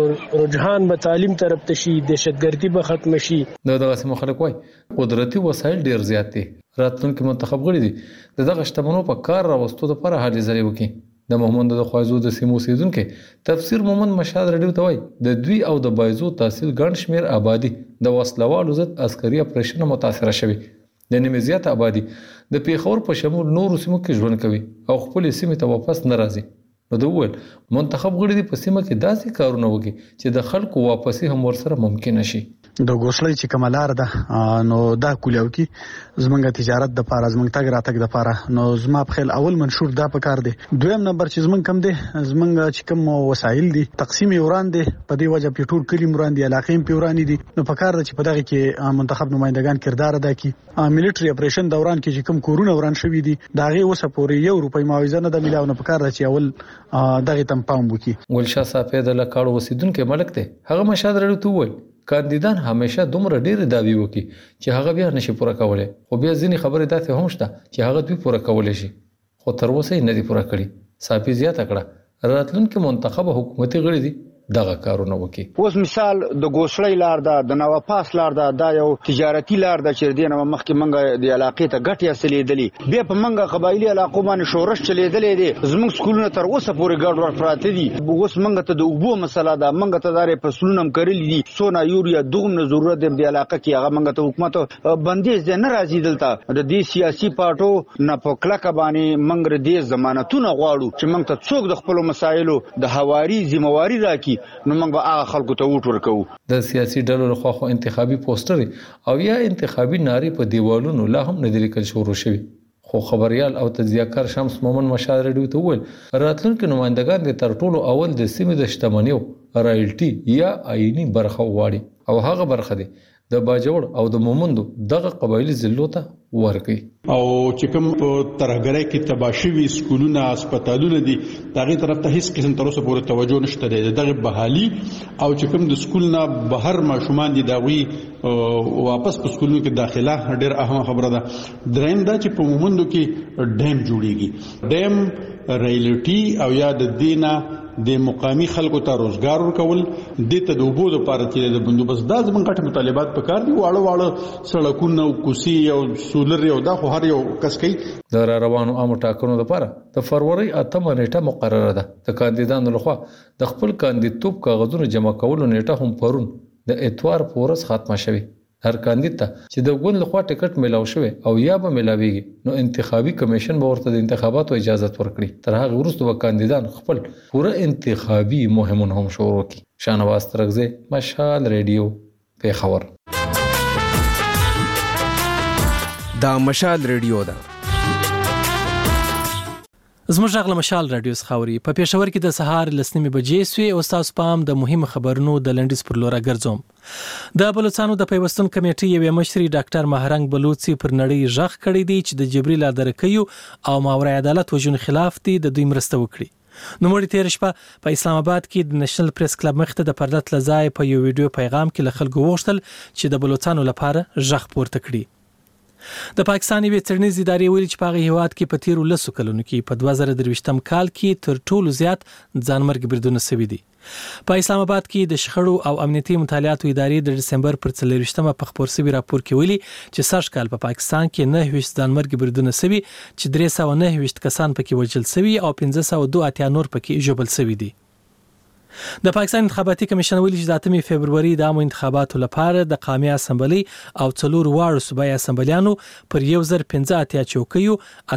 رجحان به تعلیم طرف ته شي دهشتګردي به ختم شي. دغه سم خلک وای قدرتي وسایل ډیر زیات دي راتلونکي منتخب غړي دي دغه شتمنو په کار راوستو لپاره هلې ځلې وکړي. د محمد د خوازو د سیمو سیدونکو تفسیر محمد مشال رادیو ته وای د دوی او د بایزو تحصیل ګڼ شمیر آبادی د وسلوالو ضد عسکري اپریشن متاثر شوی. د نیمه زیات آبادی د پیښور په شمول نورو سیمو کې ژوند کوي او خپل سیمه ته واپس نه راځي. نو د ول منتخب غړي په سیمه کې داسې کارونه وکړي چې د خلکو واپسی هم ورسره ممکن شي. د ګوسلې چې کمالار ده نو دا کولیو کې زمونږه تجارت د پاره زمونږ تګ راتګ د پاره نو زما په خیال اول منشور دا پکار دی. دویم نمبر چې زمونږ کم دی زمونږ چې کوم وسایل دي تقسیم وران دي په دې وجه پیټور کلی مران دي علاقې په وران دي نو پکار دی چې په دغه کې منتخب نمائندگان کردار ادا کړي. ملټری اپریشن دوران کې چې کوم کورونه وران شوی دي داغه وسه پورې €1 معاوضه نه د ملاو نه پکار دی چې اول دغه تم پام وکړي. ګلشاه صافی د لکاړو وسیدونکو ملک ته هغه مشاد رړو ته وای کاندیدان همیشه دومره ډیر داوی وکي چې هغه بیا نشي پوره کولای خو بیا ځینې خبره داسې هم شته چې هغه دوی پوره کولای شي خو تر اوسه یې نه دي پوره کړی. صافی زیاته کړه راتلونکي منتخب حکومتي غړي دي دغه کارونه وکي. اوس مثال د ګوسلې لار ده د نواپاس لار ده دا یو تجارتي لار ده چې دینه مخکې منګه د علاقې ته ګټه اصلېدلې بیا په منګه قبایلی علاقو باندې شورش چلیدلې دي زموږ سکولونه تر اوسه پورې ګډ ور پراته دي. اوس منګه ته د اوبو مسله ده منګه ته دارې فصلونه کړلې دي سونا یوریا دومره ضرورت دی د علاقې کې هغه منګه ته حکومت بندیز دی نه راځي دلته د دې سیاسي پارټو نه په کلکه باندې منګ دې ضمانتونه غواړو چې منګ ته څوک د خپل مسایلو د حواري ذمہواری راکړي نو موږ به هغه خلکو ته ووټ ورکوو. د سیاسي ډلو لخوا خو انتخابي پوسټر او یا انتخابي نارې په دیوالونو لا هم نه لیکل شروع شوي خو خبريال او تجزیه‌کار شمس مومن مشال رډیو ته وویل راتلونکي نمائندگان د تر ټولو اول د سیمې د شتمنیو رایلټي یا آئینی برخه وواړي او هغه برخه دی د باجوړ او د مومندو دغه قبایلی ضلعو ته ورکړي. او چې کوم ترهګرۍ کې تباشوي سکولونه هسپتالونه دي دغه طرف ته هیڅ قسم تر اوسه پورې توجه نشته دی. دغه بحالي او چې کوم د سکول نه بهر ماشومان دي داوی واپس په سکولونو کې داخله ډېر اهم خبره ده. دریم دا چې په مومندو کې ډیم جوړیږي ډیم ریلټي او یا د دینه د مقامی خلکو ته روزګار ورکول د ته د وبو لپاره چې د بندوبست د زمونږ غټ مطالبات پکار دي واړه واړه سړکونه او کوسي او سولر یو دا خو هر یو کس کوي. د روانو عامو ټاکنو لپاره د فروری 8 نیټه مقرره ده. د کاندیدانو لخوا د خپل کاندیدتوب کاغذونو جمع کولو نیټه هم پرون د اتوار پورس ختمه شوه. هر کاندید ته چې د ګوند لخوا ټیکټ ملاو شوی او یا به ملاويږي نو انتخابي کمیشن به ورته د انتخاباتو اجازه ورکړي. تر هغه وروسته به کاندیدان خپل پوره انتخابي مهمونه هم شروع کړي. شانواز ترغزه، مشال ریډیو، پیښور. دا مشال ریډیو ده. زموږ غږ مشال رادیو څخه په پېښور کې د سهار لسنیمې بجې سوې او تاسو پام د مهم خبرونو د لنډیز پر لور ګرځوم. د بلوچستان د پیوستون کمیټې یوې مشري ډاکټر مهرنګ بلوچي پر نړۍ ژغ کړی دی چې د جبري لادرکیو او ماورای عدالت وجون خلاف دي د دوی مرسته وکړي. نو مړي تیر شپه په اسلام آباد کې د نېشنل پریس کلب مخ ته د پردت لزای په یو ویډیو پیغام کې له خلکو وغوښتل چې د بلوچستان لپاره ژغ پورته کړي. د پاکستان یوې څېړنیزې ادارې ویلي چې په هغه هیواد کې په تیرو 10 کلونو کې په 2023م کال کې تر ټولو زیات ځانمرګ بریدونه شوي دي. په اسلام آباد کې د شخړو او امنیتي مطالعاتو ادارې د دسمبر پر 24مه په خبر شوی راپور کې ویلي چې سږ کال په پاکستان کې 9 ځانمرګ بریدونه شوي چې 309 کسان پکې وژل شوي او 582 نور پکې ژوبل شوي دي. د پاکستان انتخاباتي کمیشن ویلي چې د 8 فبرवरी د عامو انتخاباتو لپاره د قومي اسمبلی او 4 واړو صوبایي اسمبلیانو پر 1015 چوکیو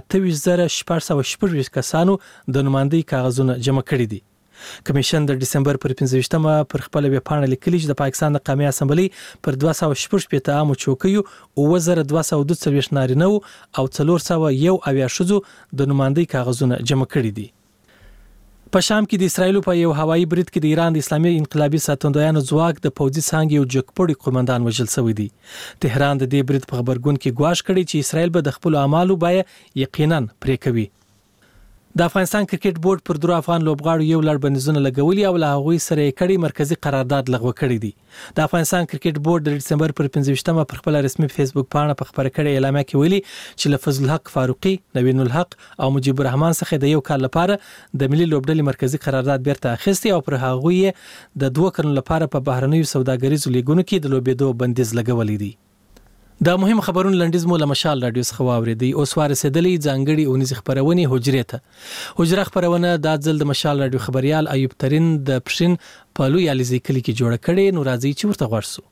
28640 کسانو د نمائندګۍ کاغذونه جمع کړي دي. کمیشن د دسمبر پر 15مه پر خپل ویب پاڼه لیکلي چې د پاکستان د قومي اسمبلی پر 214 عامو چوکیو 2242 نارینه او 401 شذو د نمائندګۍ کاغذونه جمع کړي دي. په شام کې د اسرایل په یو هوایي برید کې د ایران د اسلامي انقلابي ساتندویانو ځواک د پوځي څانګې یو جګپړی قومندان وژل شوی دی. تهران د دې برید په خبرګون کې ګواښ کړی چې اسرایل به د خپل اعمالو بای یقینا پرې کوي. د افغانستان کرکټ بورډ پر درو افغان لوبغاړو یو لړ بندیزونه لګولي او له هغوی سره یې کړي مرکزی قرارداد لغوه کړی دی. د افغانستان کرکټ بورډ د دسمبر پر 15مه پر خپل رسمي فیسبوک پاڼه په خبره کړې اعلامیه کې ویلي چې لفظ الحق فاروقي، نوین الحق او مجيب الرحمن څخه د یو کال لپاره د ملي لوبډلې مرکزی قرارداد بیرته اخیستی او پر هغوی د 2 کلونو لپاره په بهرنیو سوداګریزو لیګونو کې د لوبېدو بندیز لګولې دي. دا مهم خبرونه لنډیز مو له مشال رادیو څخه واوریدي. اوس ورسېدلې ځانګړي اونیز خبرونه حجرې ته. حجره خبرونه د ځل د مشال رادیو خبريال ایوب ترين د پښین په لوی الیزي کلی کې جوړ کړي. نو راځي چې ورته ورسو.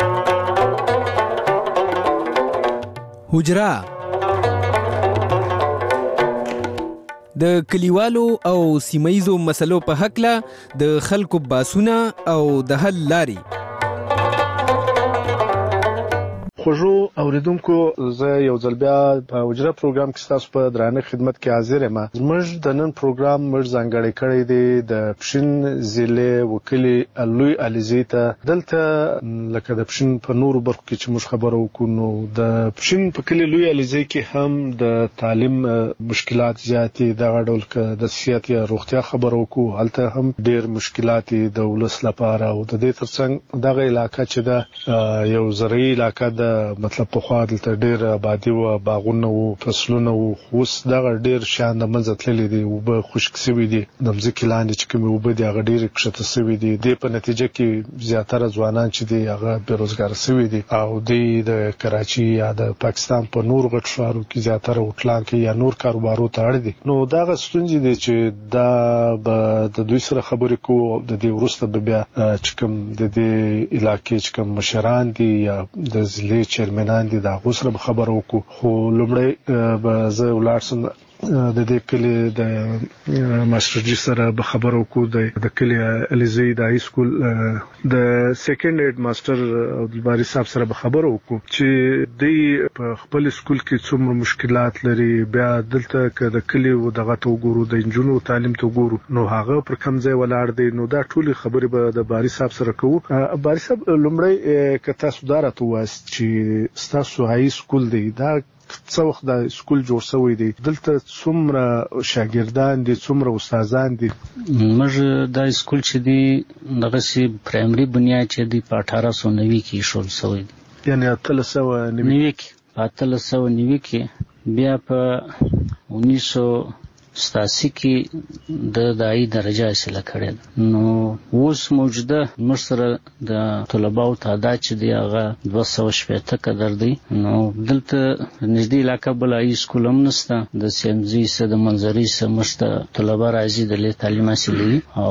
حجره د کلیوالو او سیمایزو مسلو په حق له د خلکو باسونه او د حل لاري. خوږو اوریدونکو، زه یو ځل بیا په وجره پروګرام کې تاسو په درانه خدمت کې حاضر یم. زموږ د نن پروګرام موږ ځانګړی کړی دی د پښین ضلع وکیل لوی الیزي ته. دلته لکه د پښین په نورو برخو کې چې موږ خبرو وکړو، نو د پښین په کلی لوی الیزي کې هم د تعلیم مشکلات زیاتې، دغه ډول کې د صحت یا روغتیا خبرو وکړو، هلته هم ډېر مشکلات د ولس لپاره. او د دې ترڅنګ دغه علاقه چې د یو زرعي علاقه د مطلب په خوا دلته ډېر آبادي او باغونه او فصلونه او اوس دغه ډېر شان د منځ تللی دي او به خشک شوي دي. د ځمکې لاندې چې کومې اوبه دي هغه ډېرې کښته شوي دي. د په نتیجه کې زیاتره ځوانان چې دي هغه بیروزګار شوي دي او د کراچي یا د پاکستان په نور غټ ښارو کې زیاتره هوټلان کې یا نور کاروبارو ته اړ دي. نو دغه ستونزې دي چې دا به د دوی سره خبرې کوو. د دې وروسته به بیا چې کوم د دې علاقې چې کوم مشران دي یا د ضلع چیرمنان دي دا غوسره به خبرو وکړو. خو لومړی به زه ولاړ سم د دې کلی د ماستر جی سره به خبرو وکړو. د کلی الیزي د های سکول د سیکنډ هډ ماستر عبدالباری صاحب سره به خبرو وکړو چې دوی په خپل سکول کې څومره مشکلات لري. بیا دلته که د کلی و دغه ته وګورو، د انجونو تعلیم ته وګورو، نو هغه پر کوم ځای ولاړ دی. نو دا ټولې خبرې به د باری صاحب سره کوو. باری صاحب، لومړی که تاسو دا راته ووایاست چې ستاسو های سکول دی دا څه وخت د سکول جوړ شوی دی؟ دلته څومره شاګردان دي، څومره استادان دي؟ موږ دا سکول چې دی دغه سي پرایمري بنیاد چې دی په 1890 کې شروع شوی دی. یعنی 1890 کې بیا په 1900 ستاسي کې د دای درجه حاصله کړې. نو اوس موجوده مصر د طلباو تعداد چې دی هغه 280 قدر دی. نو دلته نږدې علاقه بل ای سکول هم نشته، د سیمزي سره د منځري سره مشته طلبه راځي د تعلیم حاصلوي. او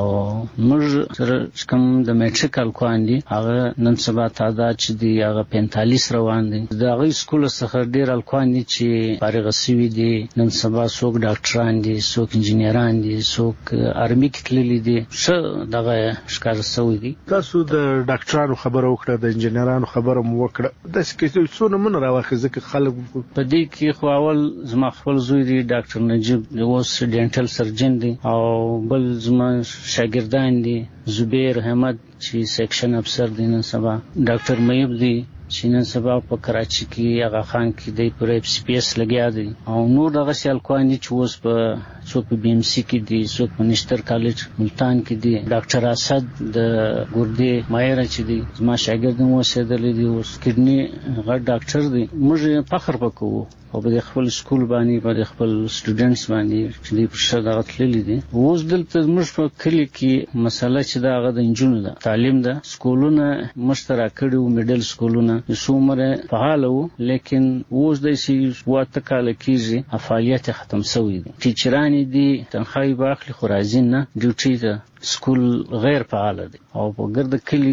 موږ سره کوم د میټریک الکوان دي هغه نن سبا تعداد چې دی هغه 45 روان دي. د هغه سکول څخه ډیر الکوان دي چې فارغ شوي دي. نن سبا څوک ډاکټران دي، څوک انجینران دي، څوک آرمي کې تللي دي. څه دغه ښکار شوی دي. تاسو د ډاکټرانو خبره وکړه، د انجینرانو خبره مو وکړه، د څونه من راوخه ځکه خلک په دې کې خو اول زما خپل زوی دی ډاکټر نجیب اوس ډینټل سرجن دی، او بل زما شاګردان دي زبیر احمد چې سیکشن افسر دی، نن سبا ډاکټر میب دی چې نن سبا په کراچي کې هغه خان کې دی پر اف سی پی اس لګیا دی. او نور دغه سیالکوان دي چې اوس په څوک په بی ام سی کې دي، څوک په نشتر کالج ملتان کې دي. ډاکټر اسد د ګردې ماهر چې دی زما شاګرد مو اوسېدلی دی، اوس کډنی غټ ډاکټر دی. موږ فخر وکړو او په خپل سکول باندې په خپل سټوډنټس باندې چې دوی په شته دغه تللي دي. اوس دلته موږ په کلي کې مسله چې دا هغه د نجونو ده، تعلیم ده. سکولونه مشترک کړي وو، میډل سکولونه څومره فعال وو، لیکن اوس د سی واته کال کېږي فعالیت ختم شوی دي. ټیچران دي تنخواهی باخلي خو راځي نه، ډیوټي ته سکول غیر فعال دي. او په ګرد کلي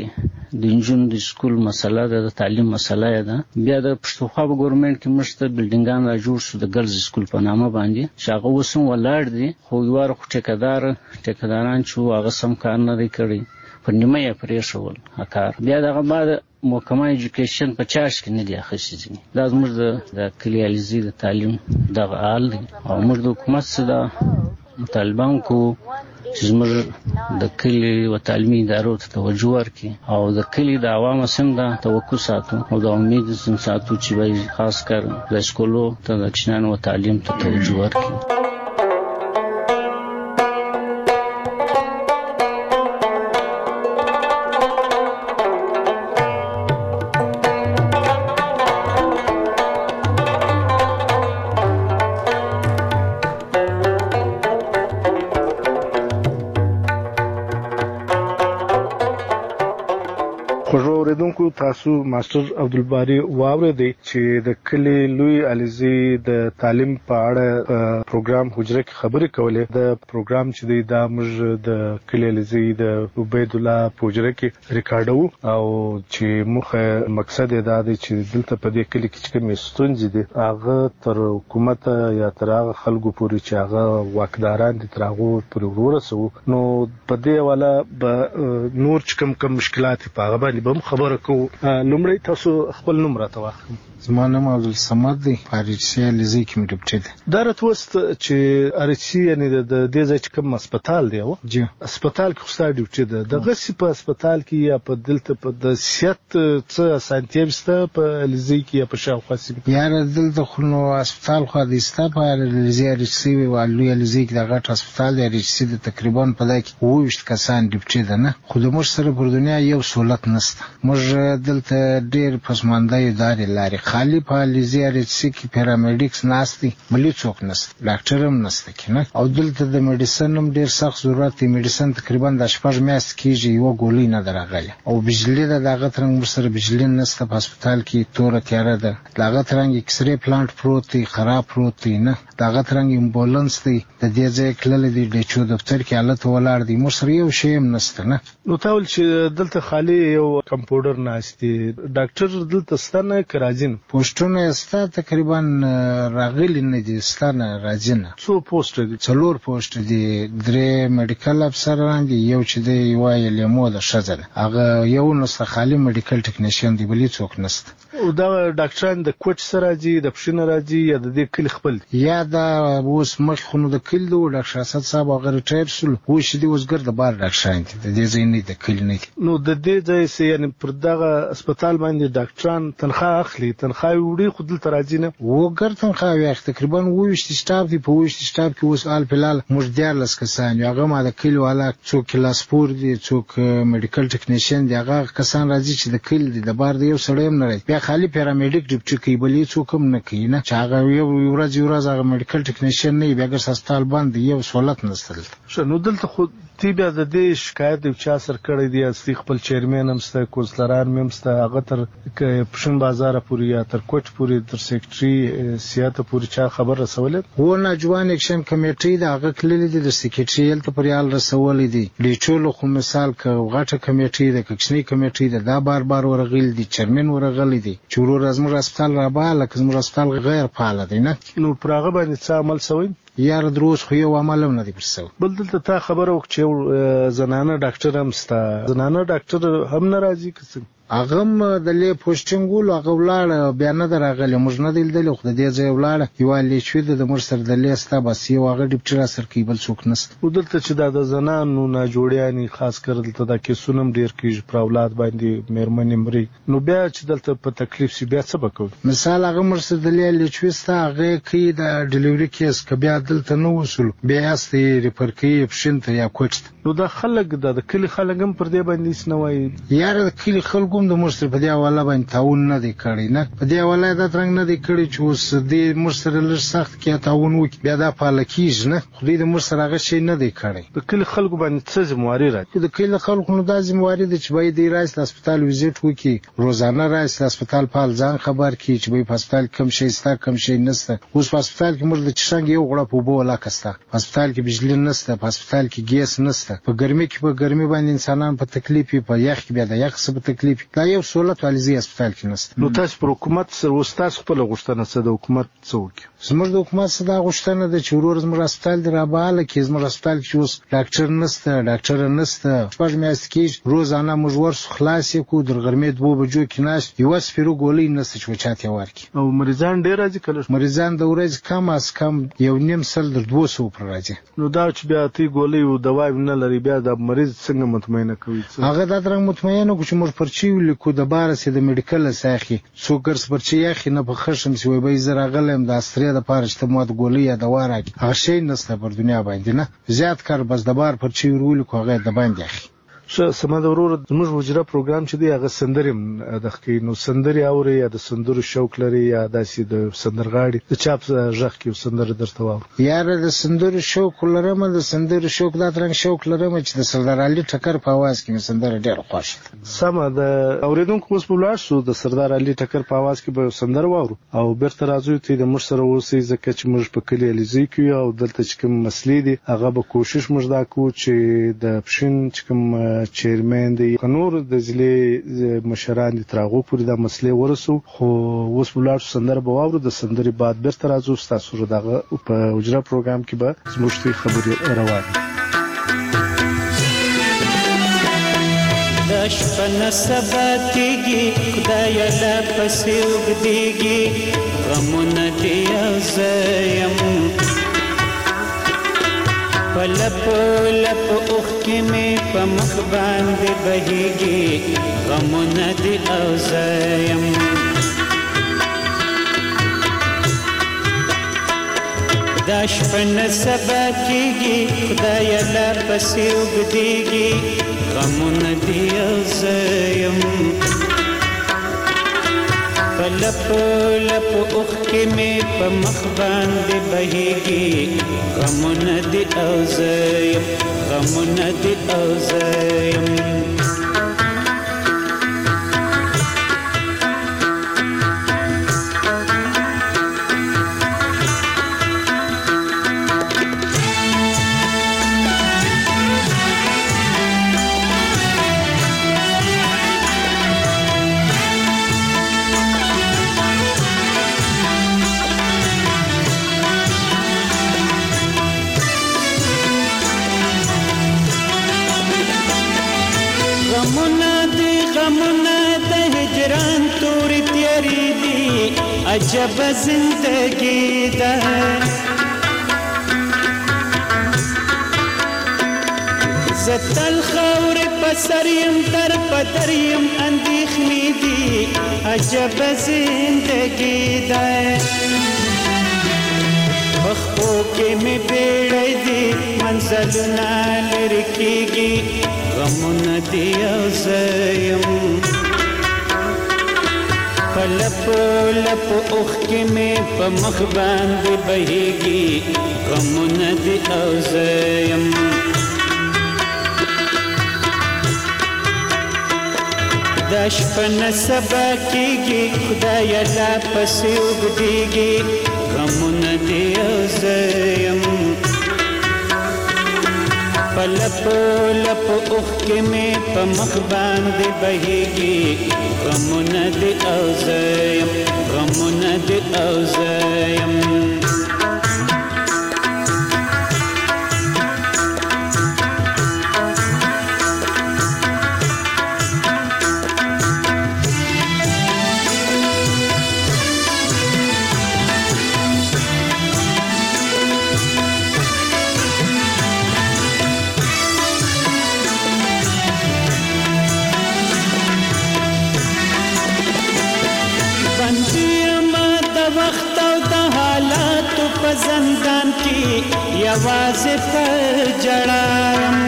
کې د انجونو د سکول مسله ده، د تعلیم مسله ده. بیا د پښتونخوا په ګورنمنت کې مشته بلډینګان را جوړ شو د ګرلز سکول په نامه باندې، چې هغه اوس هم ولاړ دي. خو یو وار خو ټیکداران چې هغه سم کار نه دی کړی، په نیمه یې پرېښول کار. بیا دغه بعد محکمه ایجوکیشن په چارج کې نه دی اخیستې. دا زموږ د کلیالیزي د تعلیم دغه حال دی. او موږ د حکومت سره مطالبه کوو چې زموږ د کلي و تعلیمي ادارو ته توجه ورکړي، او د کلي د عوامو سم د توقع ساتو، او د امید سم ساتو چې وایي خاص کر د سکولو ته د چنانو و تعلیم ته توجه ورکړي. تاسو ماستر عبدالباری واورېدی چې د کلي لوی علیزي د تعلیم په اړه پروګرام حجره کې خبرې کولې. د پروګرام چې دی دا موږ د کلي علیزي د عبید الله په حجره کې ریکارډو، او چې مقصد یې دا دی چې دلته په دې کلي کې چې کومې ستونزې دي هغه تر حکومت یا تر هغه خلکو پورې چې هغه واکداران دي تر هغو پورې ورسوو. نو په دې حواله به نور چې کوم مشکلات په هغه باندې به هم خبره کوو. لومړی تاسو خپل نوم راته واخلئ. زما نوم عبدالصمد دی، په ارچسي علیزي کې مې ډیوټي دی. دا راته وست چې ارچسي یعنې د دې ځای چې کوم هسپتال دی جی هسپتال کې خو ستا ډیوټي ده. دغسې په هسپتال کې یا په دلته په د صحت څه اسانتیاوې شته په علیزي کې یا په شاوخوا سیمه کې؟ یاره دلته خو نو هسپتال خو دې شته په علیزي ارچسي لوی علیزي کې د غټ هسپتال دی ارچسي د تقریبا په دا کې 28 کسان ډیوټي ده نه، خو د موږ سره پر دنیا یو سهولت نشته. موږ دلته ډېر پسمانده ادارې لري، خالی په علیزي ارچسي کې پیرامیډیکس ناست دي، بلې څوک نشته، ډاکټر هم نشته کې نه. او دلته د میډیسن هم ډېر سخت ضرورت دی. میډیسن تقریبا د 6 میاشتې کېږي یوه ګولۍ نه ده راغلې. او بجلي ده، د هغه ترنګ موږ سره بجلي نشته په هسپتال کې، توره تیاره ده. د هغه ترنګ اکسرې پلانټ پروت دی، خراب پروت دی نه. د هغه ترنګ امبولانس دی، د دې ځای تللی دی ډیچو دفتر کې هلته ولاړ دی. موږ سره یو شی هم نشته نه. نو تا ویل چې دلته خالي یو کمپاوډر ناست دی، ډاکټر دلته شته نه که راځي نه؟ پوسټونه یې شته، تقریبا راغلي نه دي، شته نه، راځي نه. څو پوسټ دي؟ 4 پوسټ دي. 3 میډیکل افسران دي، یو چې دی یوه یې لیمو ده ښځه ده، هغه یو نسته خالي میډیکل ټیکنیشین دی، بلې څوک نشته. او دا ډاکټران د کوټ سره راځي، د پښې نه راځي، یا د دې کلي خپل دي؟ یا دا اوس مخکې خو نو د کلي دی، ډاکټر اسد صاحب هغه ریټایر شول، اوس چې دي اوس ګرده بار ډاکټران دي، د دې ځای نه دي، د کلي نه دي. نو د دې ځای یعنې پر دغه هغه هسپتال باندې ډاکټران تنخواه اخلي، تنخواه وړي خو دلته راځي نه وګر تنخواه یې تقریبا 20 سټاف دی. په 20 سټاف کې اوس آل فلال موږ 14 کسان یو. هغه ما د کلی والا څوک کلاسپور دي، څوک میډیکل ټیکنیشن دی، هغه کسان راځي چې د کلی دی د بار دی یو سړی هم نه راځي. بیا خالي پیرامیډیک ډیپټي کوي، بلې څوک هم نه کوي نه، چې هغه یو ورځ هغه میډیکل ټیکنیشن نه بیا ګر هسپتال باندې یو سہولت نشته. نو دلته خو تی بیا د دې شکایت د چا سر کړی دی، اصلي خپل چیرمن هم سته، کونسلران هم سته، هغه تر پښین بازار پورې یا تر کوټ پورې تر سیکریټري سیاته پورې چا خبر رسولې و نه. جوان اکشن کمیټې د هغه کلیل دي، د سیکریټري ته پریال رسولې دي. لیچولو خو مثال ک غټه کمیټې د کښنی کمیټې دا بار بار ورغیل دي، چیرمن ورغلی دي چې ورور زموږ هسپتال را باله که زموږ هسپتال غیر فعال دی نه. نو پرغه باندې څه عمل سوی یار دروس خو یو عمل هم نه دی پرسو. بل دلته تا خبره وکړه چې زنانه ډاکټر هم ستا، زنانه ډاکټر هم ناراضي کسن هغه د لې پوسټینګول هغه ولاړ بیا نه درغلی، موږ نه دل خو د دې ځای ولاړ یو لې شوی د مر سر د لې ستا بس یو هغه ډیپټر سر کې بل څوک نست. ودلته چې د زنانو نه جوړیانی خاص کر دلته د کیسونم ډیر کیږي پر اولاد باندې مېرمنې مري، نو بیا چې دلته په تکلیف سی بیا څه وکړو؟ مثال هغه مر سر د لې شوی ستا هغه کې د ډیلیوري کیس ک بیا دلته نو وصول بیا است ریفر کې پښینته یا کوټ. نو د خلک د کلی خلک هم پر دې باندې سنوي یار د کلی خلکو د مشر په دی حواله باندې تعاون نه دی کړی، نه په دی حواله د ترنګ نه دی کړی چې اوس د مشر لږ سخت کې تعاون وکړي بیا د پالکیز نه خو د مشر هغه شی نه دی کړی. د کلی خلکو باندې څه ذمہواری راځي؟ د کلی خلکو نو د ذمہواری د چې باید د رئیس هسپتال وزټ وکړي، روزانه رئیس هسپتال په ځان خبر کړي چې به هسپتال کم شي ستا کم شي نسته. اوس په هسپتال کې مرده چشنګ یو غړپ وبو ولا کستا، هسپتال کې بجلی نسته، په هسپتال کې ګیس نسته، په ګرمي کې په ګرمي باندې انسانان په تکلیف، په یخ کې بیا د یخ څخه په تکلیف. دا یو سہولت والي هسپتال کې نسته. نو تاسو پر حکومت سره وستاسو خپل غوښتنه څه د حکومت څوک؟ زموږ د حکومت سره د غوښتنه د چورور زموږ هسپتال دی راباله کې زموږ هسپتال کې اوس ډاکټر نسته، ډاکټر نسته. شپږ میاشتې کې روزانه موږ ورس خلاص کو در غرمې 2 بجو کې ناش یو سپیرو ګولې نسته چې وچاته ورکی. او مریضان ډیر راځي کله؟ مریضان د ورځ کم از کم یو نیم سل در 200 پر راځي. نو دا چې بیا تی ګولې او دوا نه لري بیا د مریض څنګه مطمئنه کوي؟ هغه دا ترنګ مطمئنه کو چې موږ پرچی ولیکو د بار سي د میډیکل ساخي څوګر پرچی اخی نه په خشم سی وي به زرا غلم د استریا د پارشته مو د ګولې یا دوا راکي هغه شی نسته پر دنیا باندې نه زیات کار بس د بار پرچی ورول کو هغه د باندې اخی. سمه د ورور زموږ وجره پروګرام چې دی هغه سندرم د خکې نو سندري اوري یا د سندرو شوق لري یا داسې د سندرغاړي د چاپ ژغ کې سندر درته واو یار د سندرو شوق لرم د سندرو شوق دا ترنګ شوق لرم چې د سردار علي ټکر په आवाज کې سندر ډېر خوښ. سمه د اوریدونکو اوس په لاړ شو د سردار علي ټکر په आवाज کې به سندر واورو او بیرته راځو ته د مشر اوسې ځکه چې موږ په کلی الیزي کې او دلته چې کوم مسلې دي هغه به کوشش موږ دا کو چې د پښین چې کوم چیرمن دی نور د ضلع مشران دي تراغو پورې دا مسلې ورسو خو اوس ولر سندر به واورو د سندري بعد بیرته راځو تاسو دغه په وجره پروګرام کې به زموږ خبري روانه د شپه سبا کېږي خدای لا پسې وګديږي غمونه دې زیم پلپ لپ اوخ کې مې په مخ باندې بهيږي غمونه دې زیم دا شپه سبا کېږي خدای لا پسې وګديږي غمونه دې زیم پلپ لپ اوخ کې مې په مخ باندې بهيږي غمونه دې زیم غمونه دې زیم عجب زندگی ده زتل خور پسریم در پدریم اندیخنی دی عجب زندگی دای بخو کې می بیړې دی منزلونه لرکیږي غمونه دی او زیم پلپ لپ اوخ کې می په مخ باندې بهيږي غمونه دی او زیم داش پن سبا کیږي خدای لا پسې وګديږي غمونه دی او زیم پلپ لپ اوخ کې می په مخ باندې بهيږي غمونه دی او زیم غمونه دی او زیم زندان کی یوازې پر جړایم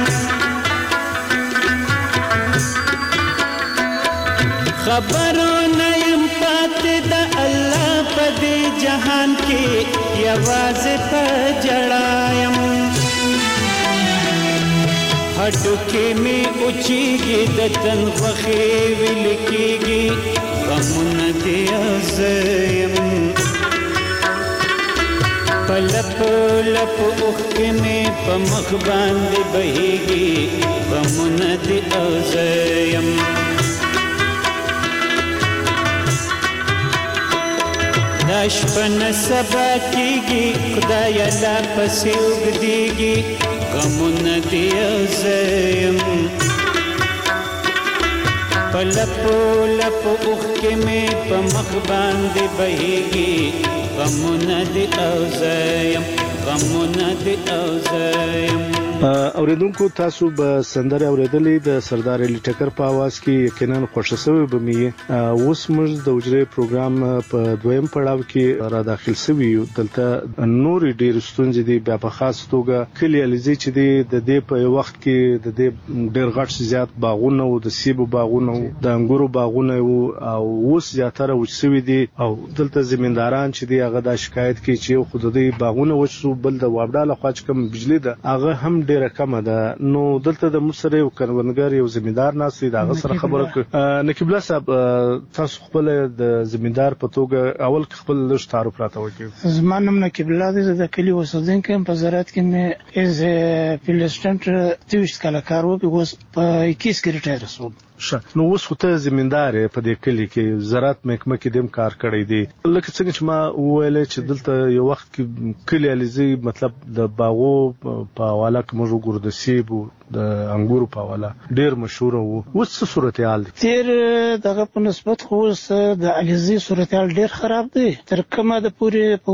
خبرونه يم پاتې د الله په دې جهان کې یوازې پر جړایم هډوکې می اوچیږي د تن خوښې ویل کېږي غمونه دې ازیم پلپ لپ اوخ کې می په مخ باندې بهيږي غمونه دې ازیم داش پن سبا کیږي خدای لا پسې وګديږي غمونه دې ازیم پلپ لپ اوخ کې می په مخ باندې بهيږي غمونه دې اوزایم غمونه دې اوزایم اوریدونکو تاسو به سندره اوریدلې د سردار علي ټکر په आवाज کې یقینا خوښ شوی به می اوس موږ د وجري پروګرام په دویم پړاو کې را داخل شوی یو دلته نور ډیر ستونزې دي بیا په خاص توګه کلی الیزي چې د دې په وخت کې د دې ډیر غټ زیات باغونه او د سیبو باغونه او د انګورو باغونه او اوس زیاتره وچوي دي او دلته زمینداران چې دی هغه د شکایت کوي چې خود دې باغونه وچو بل د وابډا له خواج کم بجلی ده هغه هم ډیره کمه ده نو دلته د مصر یو کروندګر یو زمیندار ناس دی هغه سره خبره نقیب الله صاحب تاسو خپل د زمیندار په توګه اول خپل لږ تعارف راته وکړئ زمانم نقیب الله دی د کلی اوسیدونکو په زراعت کې مې از پلسټنټ 23 کال کار وکړ اوس په 21 کې ریټایر شوم نو اوس خو ته زمیندار په دې کلی کې زراعت محکمه کې دیم کار کړی دی لکه څنګه چې ما وویل چې دلته یو وخت کې کلی الیزي مطلب د باغو په حواله کې موږ وګورو د سیب او د انګورو په حواله ډیر مشهور وو اوس څه صورتحال دی تیر دغه په نسبت خو د الیزي صورتحال ډیر خراب دی تر کومه د پوری په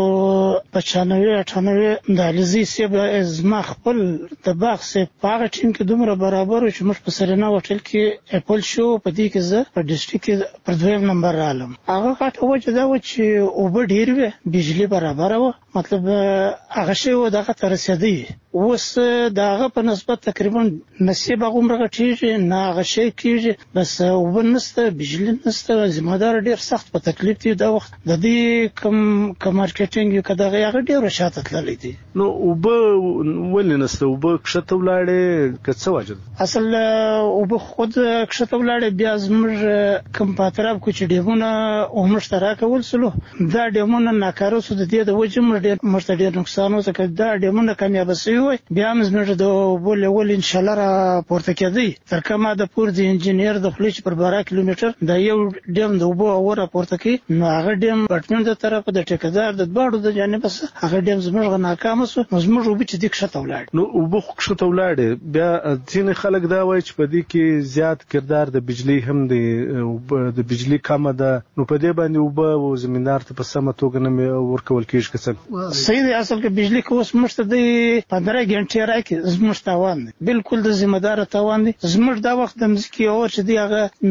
1995-98 د الیزي سیب زما خپل د باغ سیب په هغه ټیم کې دومره برابر چې موږ په سرینا هوټل کې اپل شو په دې کې زه په ډیسټریکټ کې پر دویم نمبر رالم هغه کاټه وجه دا و چې او به ډیر وي بجلی برابر و مطلب هغه شی و دغه تر رسیدي اوس دغه په نسبت تقریبا نصیب عمره غټیږي نه هغه شی کیږي بس وبنسته بجلی نسته زمادار ډیر سخت په تکلیف دی دا وخت د دې کم مارکیټینګ یو کده هغه ډیر شاته تللی دي نو وب ولې نسته وب کښته ولاړې کڅ واجد اصل وب خود کښته ولاړې بیا زمر کم پاتراب کو چې دیونه او مشترک ولسلو دا دیونه ناکارو سود دي د وجه مر ډیر نقصان وسکه دا دیونه کامیاب شي بیا موږ د ول ان شاء الله را پورته کېدی تر کومه د پور د انجنیر د خلیج پر 12 کیلومتر د یو ډیم د وبو اوره پورته کی نو هغه ډیم پټمن د طرف د ټیکدار د باړو د جانب هغه ډیم زموږ ناکام شو زموږ وب چې د کښته ولاړ نو وبو کښته ولاړ بیا ځین خلک دا وایي چې په دې کې زیات کردار د بجلی هم دی د بجلی کمه ده نو په دې باندې وب او زمیندار ته په سمه توګه نه ورکول کېږي څنګه صحیح دی اصل کې بجلی کوس مشته دی 15 15 غنټې راکې زموږ تاوان دی، بالکل د ذمہ دار تاوان دی. زموږ دا وخت د مزکی اور چې دی هغه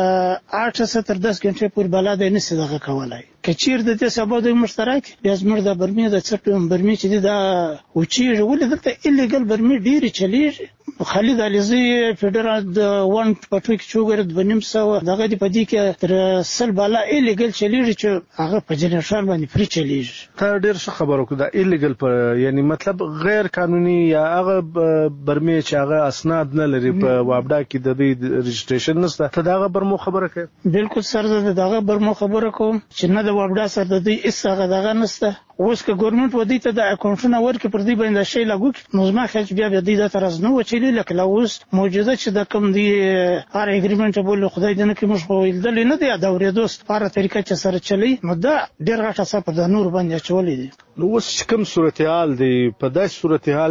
د 8 تر 10 غنټې پورې بلا دی نشي دغه کولای. کچیر د دې سبب د مشترک بیا زموږ د برمې د څټم برمې چې دی دا اوچې ولې دلته الیګل برمې ډېری چلیږي. خالد علیزی فدرال د وان پټو کې چوغره د بنیم سو دغه دی په دې کې تر سل بالا الیګل چلیږي چې هغه په جنرال باندې فری چلیږي. ته ډېر ښه خبرو کو دا الیګل په یعنی مطلب غیر قانوني یا هغه برمې چې هغه اسناد نه لري په وابډا کې د دې رجسټریشن نشته. ته داغه برمو خبره کوي؟ بالکل سر دغه برمو خبره کوم چې نه د وابډا سره د دې اسغه دغه نشته. اوس که ګورنمنت ودی ته د اکاونټونه ورکړي پر دې باندې شی لاګو نو زما خلک بیا د دې تر از نو وچلی لکه لا اوس موجوده چې د کوم دی هر اګریمنت بول خدای دې نه کې مش خو دل نه دی دا ورې دوست لپاره طریقه چې سره چلی نو دا ډیر غټه څه په د نور باندې چولې دي. نو اوس کوم صورتحال دی په داسې صورتحال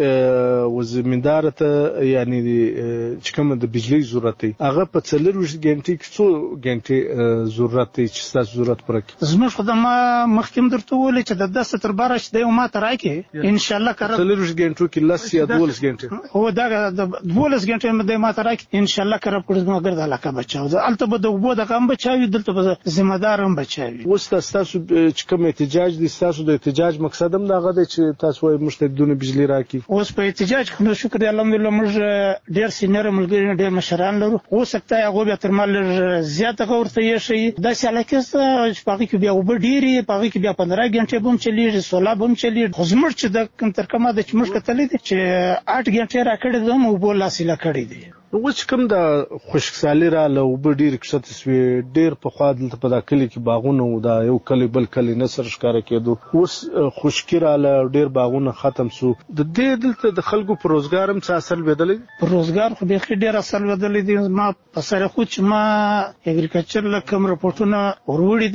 کې وزمیندار ته یعنی چې کوم د بجلی ضرورت دی هغه په 4 غنټې کې څو غنټې ضرورت دی چې تاسو ضرورت پرې زموږ خدما مخکیم درته ول چې د 10 تر 12 شته او ما تراکه ان شاء الله کار 4 غنټو کې لس یا 12 غنټې هو دا د 12 غنټې مده ما تراکه ان شاء الله کار پرې مګر د علاقه بچاو الته به د وبو د قام بچاوي دلته به ذمہ دار هم بچاوي. اوس تاسو چې کوم احتجاج دي تاسو د احتجاج مقصد هم دا غده چې تاسو وايي مشتدونه بجلی راکې. اوس په احتجاج کې نو شکر الحمدلله موږ ډیر سینیر ملګری ډیر مشران لرو. اوس سکتا هغه به تر مال زیاته ورته یې شي د سالکه چې پاږي کې بیا وب ډیری پاږي کې بیا 15 غنټې بم چلیږي 16 بم چلیږي. خو زموږ چې د کم تر کومه د چمش کتلې دي چې 8 غنټې راکړې دوم او بولا سیلا کړې دي. اوس کوم د خشکسالي را له وب ډیر کښته سوي ډیر په خوا دلته په داخلي کې باغونه او دا یو کلی بل کلی نصر ښکارا کېدو. اوس خشکی را له ډیر باغونه ختم سو د دې دلته د خلکو پر روزګار هم څه اثر بدلې؟ پر روزګار خو به ډیر اثر بدلې دي. ما په سره خو چې ما اګریکلچر لکم رپورټونه وروړي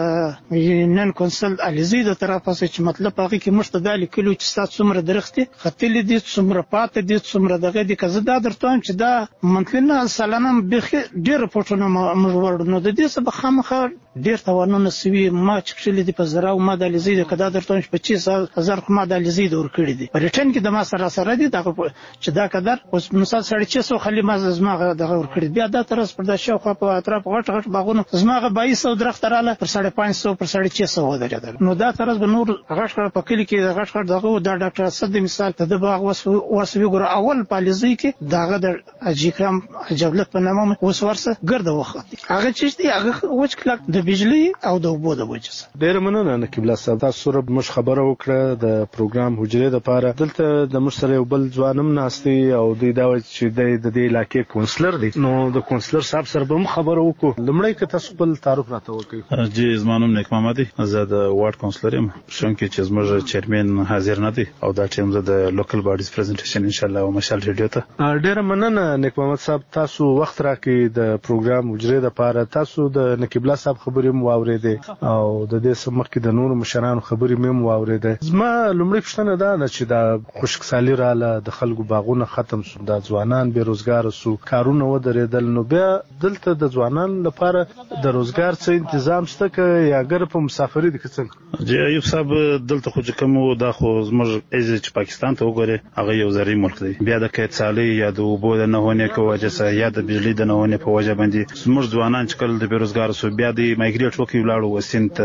د نن کونسل الیزی د طرفه چې مطلب هغه کې مشتدل کلو چې تاسو څومره درختي خطلې دي څومره پاتې دي څومره دغه دي کزه دا درته چې دا منتلنا سالانه به ډیر رپورټونه موږ ورډو د دې څخه خامخا ډیر توانونه سوي ما چې دي په زراو ما د لیزي د کدا درته 25000 ما د لیزي دور کړی دي په ریټن کې د ما سره دي دا چې دا قدر اوس مثال 650 خلی ما زماغه د ور کړی بیا دا ترس پر د شاوخوا په اطراف غټ باغونه زماغه 2200 درخت رااله پر 550 پر 650 ودرېدل. نو دا ترس به نور غټ په کلی کې غټ دغه د ډاکټر اسد مثال ته د باغ وسوي ګور اول پالیزي کې داغه د اجیکرام جبلت په نامه اوس ورسه ګرد وخت هغه چې دی هغه وچ کلک د بجلی او د وبو د وجه ډیر مننه نقیب الله صاحب تاسو سره مش خبره وکړه د پروګرام حجره د پاره دلته د مشر یو بل ځوانم ناشتي او د دا چې د دې علاقې کونسلر دی نو د کونسلر صاحب سره به خبره وکړو. لمړی که تاسو بل تعارف راته وکړئ. جی زمانم نیک محمد دی زه د وارډ کونسلر یم شونکه چې زموږ چیرمن حاضر نه دی او دا ټیم زه د لوکل باډیز پریزنټیشن ان شاء الله او مشال ریډیو ته ډیر مننه نیک محمد صاحب تاسو وخت راکې د پروګرام حجره د پاره تاسو د نقیب الله صاحب خبرې مو واورېده او د دې سمخ کې د نور مشرانو خبرې مې مو واورېده. زما لومړی پوښتنه دا چې دا خشکسالي رااله د خلکو باغونه ختم شو د ځوانان بې روزګار شو کارونه ودرېدل نو بیا دلته د ځوانان لپاره د روزګار څه تنظیم شته که یا ګر په مسافري دي څنګه؟ جی ایوب صاحب دلته خو کوم دا خو زموږ ایز چې پاکستان ته وګوره هغه یو زری ملک دی بیا د کېڅالي یا د وبو د نهونه کوجه یا د بجلی د نهونه په وجه باندې زموږ ځوانان چې کله د بیروزګار سو بیا د مایګریټ وکي ولاړو وسنت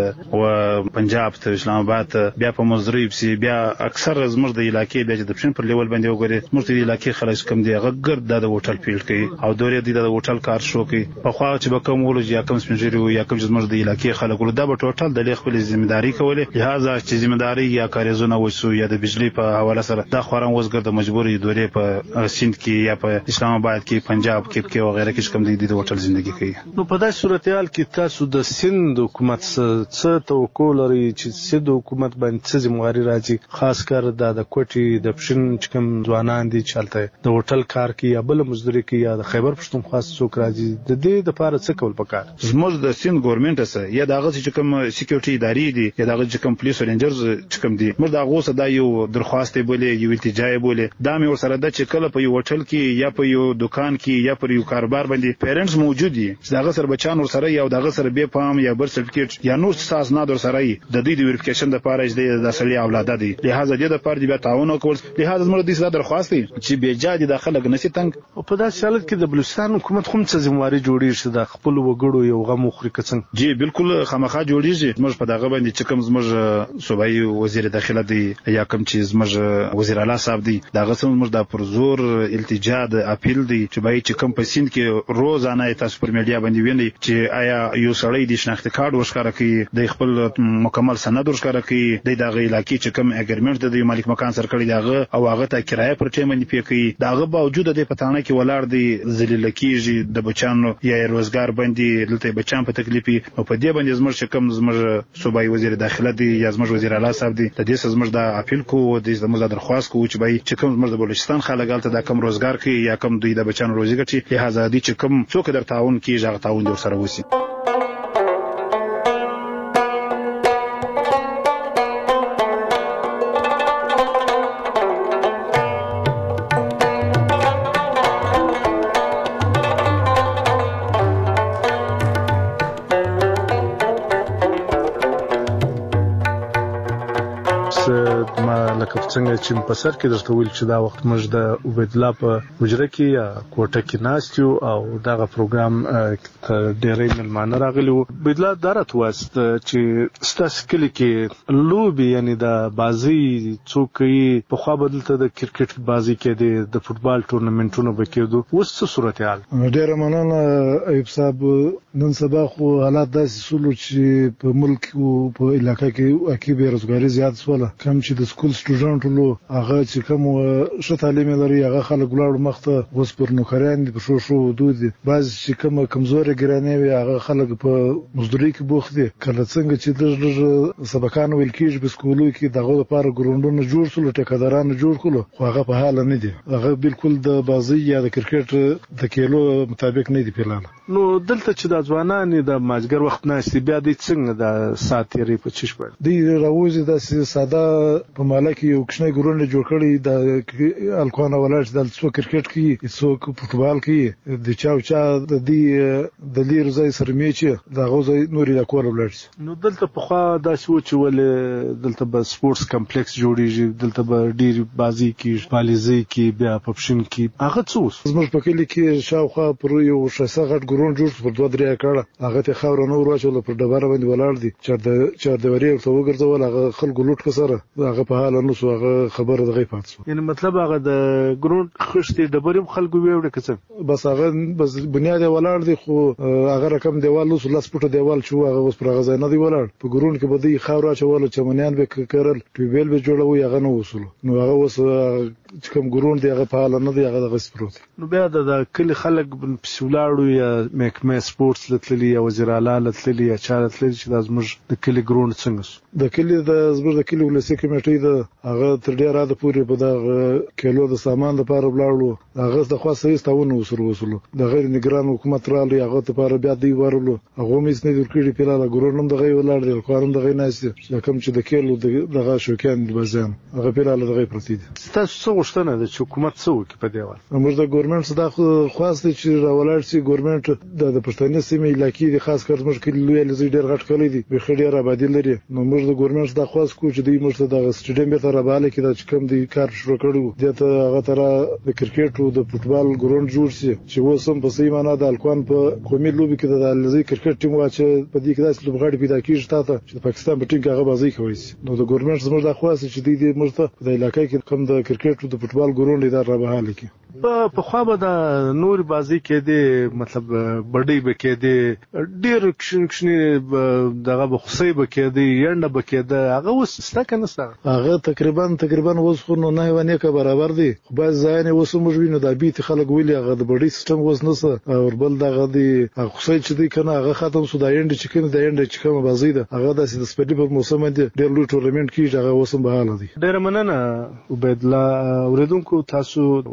او پنجاب ته اسلام آباد بیا په مزریب سي بیا اکثر زموږ د علاقې بیا د پښین پر لیول باندې وګوري زموږ د علاقې خلک کم دی غګر د هوټل فیلډ کوي او دورې د هوټل کار شو کوي په خوا چې به کوم ولج یا کوم سپنجری یا کوم زموږ د علاقې خلک ول دا به ټوټل د خپل ځمېداري کوله لہذا چې ځمېداري یا کاریزونه وسو یا د بجلی په حواله سره دا خورم وزګر د مجبوري دورې په سند کې یا په اسلام آباد کې پنجاب کې او غیره کې کوم د هوټل ژوندۍ کوي. نو په داسې صورتحال کې تاسو د سند حکومت څه توقع لري چې سند حکومت باندې څه ذمہواری راځي خاص کر د کوټي د پښین چې کوم ځوانان دي چلته د هوټل کار کوي یا بل مزدوري کوي یا د خیبر پښتونخوا څوک راځي د دې لپاره څه کول پکار؟ زموږ د سند ګورنمنت سره یا دغه چې کوم سکیورټي ادارې دي یا دغه چې کوم پولیس رینجرز چې کوم دي موږ دغه سره دا یو درخواست بولې یو التجا بولې دا مې ور سره د چې کله په یو هوټل کې یا په یو دکان کې یا په یو کاروبار باندې پیرنټس موجود دي دغه سره بچان ور سره یا دغه سره به پام یا بر سرټیفیکټ یا نور ساس نه در سره د دې د ویریفیکیشن د پاره د اصلي اولاده دي لہذا د پاره د تعاون کول لہذا زموږ د دې درخواست دی چې به جادي داخله غنسي تنګ په داسې حالت کې د بلوچستان حکومت کوم څه ذمہواری جوړیږي چې د خپل وګړو یو غو مخري کڅنګ جی بالکل خامخا جوړیږي موږ په دغه باندې چې کوم زموږ صوبایي وزیر داخله دی یا کوم چې زموږ وزیر اعلی صاحب دی دغه سم موږ د پرزور التجا د اپیل دی چې باید چې کوم په سیند کې روزانه تاسو پر میډیا باندې ویني چې آیا یو سړی د شناخت کارت ورښکاره کوي د خپل مکمل سند ورښکاره کوي د دغه علاقې چې کوم اګریمنت د مالک مکان سره کړی دغه او هغه ته کرایه پر ټیم باندې پیکي دغه باوجود د پټانه کې ولار دی ذلیل کیږي د بچانو یا روزګار باندې دلته بچان په تکلیفي او په دې باندې زموږ کوم زموږ صوبایي وزیر داخله دی یا زموږ وزیر اعلی صاحب دی د دې زموږ د اپیل کو د زموږ درخواست کو چې باید چې کوم زموږ د بلوچستان خلک غلطه د کوم روزګار کوي یا کوم دوی د بچانو روزي ګټي لہذا دي چې کوم څوک در تعاون کوي هغه تعاون در سره وسی څنګه چې په سر کې درته ویل چې دا وخت موږ د عبید الله په حجره کې یا کوټه کې ناستیو او دغه پروګرام ډېرې ملمانه راغلي وو عبید الله درت واست چې ستاسو کلی کې لوبي یعنی د بازي څوک په خوا بدلته د کرکټ بازي کې د فوتبال ټورنمنټونو بکیدو وس څه صورتحال ډېر مننه ایب صاحب نن سبا خو حالات داسې سولو چې په ملک او په علاقې کې اکی بیروزګاری زیات سواله کم چې د سکول سټوډنټ هغه چې کوم شو تعلیم لري هغه خلک ګلاړ مخته اوس پر نوکران دي په شو حدود بعض چې کوم کمزوري ګرانه وي هغه خلک په مزدوري کې بوخت دي کله څنګه چې د سبقان ویل کېږي په سکولو کې دغه لپاره ګروندونه جوړ شول ټیکاداران جوړ کړو خو هغه په حال نه دي هغه بالکل د بازي یا د کرکټ د کېلو مطابق نه دي پلان نو دلته چې د ځوانان د ماجګر وخت ناشتي بیا د څنګه د ساتيري په چش په دی راوځي د ساده په مالک یو کښنه ګرونه جوړ کړی د الکوان ولر د څو کرکټ کې څو فوتبال کې د چا د دې د لیر ځای سره میچ د غوځي نوري د کور ولر نو دلته په خوا د شو چې ول دلته به سپورتس کمپلیکس جوړیږي دلته به ډیر بازي کې پالیزي کې بیا پپشن کې هغه څه زموږ په کلی کې شاوخوا پر یو شسه غټ ګرون جوړ پر 2-3 کړه هغه ته خاور نو ورچول پر ډبره باندې ولر دي چې د وری ته وګرځول هغه خلکو لوټ کسره هغه په حال نو هغه خبره دغه پاتې یعنی مطلب هغه د ګروند خشتي ډبریم خلکو ویوړه کڅ بس هغه بس بنیاد ولر دي خو هغه رقم دیوال لوس لاس پټه دیوال شو هغه اوس پر غزا نه دی ولر په ګروند کې بدی خاور اچول چمنیان به کړل ټیوبل به جوړوي هغه نو وصول نو هغه اوس کوم ګروند دی هغه په حال نه دی هغه د غسپروت نو بیا د کلی خلک پسولاړو یا محکمه سپورتس لتللی یا وزیر اعلی لتللی یا چا لتللی چې د زموږ د کلی ګروند څنګه د کلی د زموږ د کلی ولسی کمیټې د هغه تر ډیره د پوری په د کیلو د سامان د پاره بلاړو هغه د خاصه ایستاونه وصول د غیر نگران حکومت را لري هغه ته پاره بیا دی ورلو هغه مې سن د کړي په لاله ګورنم د غي ولر دی قانون د غي ناشته چې کوم چې د کیلو دغه شوکان د بزان هغه په لاله د غي پرتی دي تاسو غوښتنه د حکومت څو کې په دیوال موږ د ګورنمنت صدا خواسته چې راولر سي ګورنمنت د پښتنې سیمې علاقې د خاص کار موږ کلی لوی لزی ډیر غټ کړی دي به خډیر آبادی لري نو موږ د ګورنمنت صدا خواست کو چې دوی موږ د سټیډیم به تر باندې کې د کوم دی کار شروع کړو دته هغه تر د کرکټ او د فوتبال ګراوند جوړ شي چې وسم په سیمه نه د الکوان په قومي لوبي کې د لزی کرکټ ټیم واچ په دې کې داسې لوبغاړي پیدا کیږي ته چې پاکستان په ټیم کې هغه بازی کوي نو د ګورنمنت زموږ د خواست چې دوی موږ ته د علاقې کې کوم د کرکټ او د فوتبال ګراوند اداره را بحاله کی په خوا به د نور بازی کې دی مطلب بډې به کې دی ډیر کښنی دغه به خصي به کې دی ینده به کې دی هغه وس ستکه نسته هغه تقریبا وس خو نه ونه کې برابر دی خو باز ځای نه وس موږ وینو د بیت خلک ویلي هغه د بډې سیستم وس نسته او بل دغه دی خصي چې دی کنه هغه ختم سو د ینده چې کنه د ینده چې کوم بازی ده هغه د سپېډي په موسم دی ډیر لوی ټورنمنت کیږي هغه وسم به حال دی ډیر مننه عبید الله اوریدونکو تاسو وجره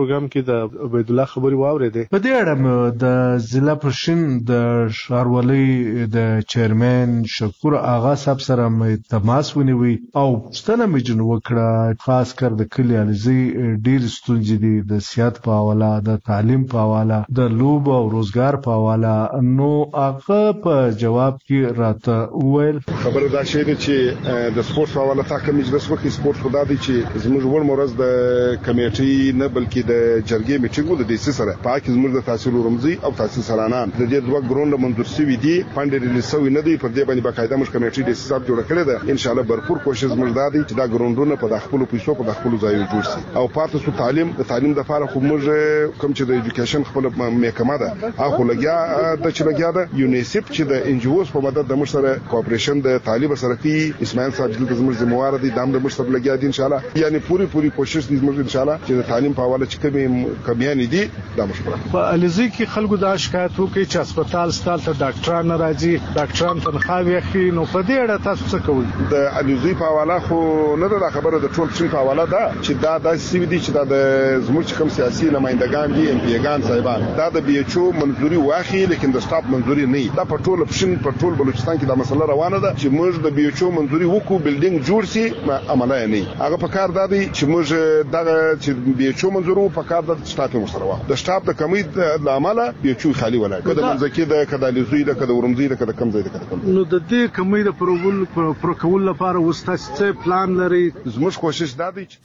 پروګرام کې د عبید الله خبري واورېده. په دې اړه د ضلع پرشن د ښاروالۍ د چیرمن شکور آغا صاحب سره مې تماس ونیوي او ستنه مې جن وکړه، خاص کر د کلی علیزي ډېر ستونزې دي د سیاست په حواله، د تعلیم په حواله، د لوب او روزګار په حواله. نو هغه په جواب کې راته وویل خبره دا شی دی چې د سپورت په حواله تا کوم مجلس وکړي. سپورت خدا دی چې زموږ ور مرز د کمیټې نه بلکې د جرګې میټینګ د دیسي سره پاک زموږ د تحصیل رمزي او تحصیل سرانان د دې دوه ګروند منظور شوی دي، فند ریلیز شوی نه دی. پر دې باندې باقاعده موږ کمیټې د حساب جوړ کړې ده. ان شاء الله برپور کوشش موږ دا دی چې دا ګروندونه په خپل پیسو په خپل ځای جوړ شي. او پاتې سو تعلیم د لپاره خو موږ کوم چې د ایجوکیشن خپل محکمه ده هغه لګیا د چې لګیا ده یونیسف چې د ان جی اوز په مدد د موږ سره کوآپریشن د طالب سره کوي. اسماعیل صاحب د زموږ ذمہوار دي، دام د موږ سره لګیا دي. ان شاء الله یعنی پوری کوشش دي موږ ان شاء الله چې د تعلیم په حواله چې کمیان دي دا مشوره. په علیزي کې خلکو دا شکایت وکړي چې هسپتال ستال ته ډاکټران نه راځي، ډاکټران تنخواوي اخلي. نو په دې اړه تاسو څه کوئ؟ د علیزي په حواله خو نه ده خبره، د ټول څه په حواله ده چې دا داسې سی دي چې دا د زموږ کوم سیاسي نمائندگان دي، ام پی ګان صاحبان دا د بي ایچ او منځوري واخی، لیکن د سټاپ منځوري نه. دا په ټول اپشن په ټول بلوچستان کې دا مسله روانه ده چې موږ د بي ایچ او منځوري وکړو، بلډینګ جوړ شي عملای نه. هغه په کار دا دی چې موږ دغه چې بي ایچ او منځورو په کار د سټاپ مسره واه د سټاپ د کمی د عمله بي ایچ او خالی ولای کده منځکې د کدالزوی د کده ورمزي د کده کم ځای د کده کم. نو د دې کمی د پروکول لپاره وستا څه پلان لري؟ زموږ کوشش دا دی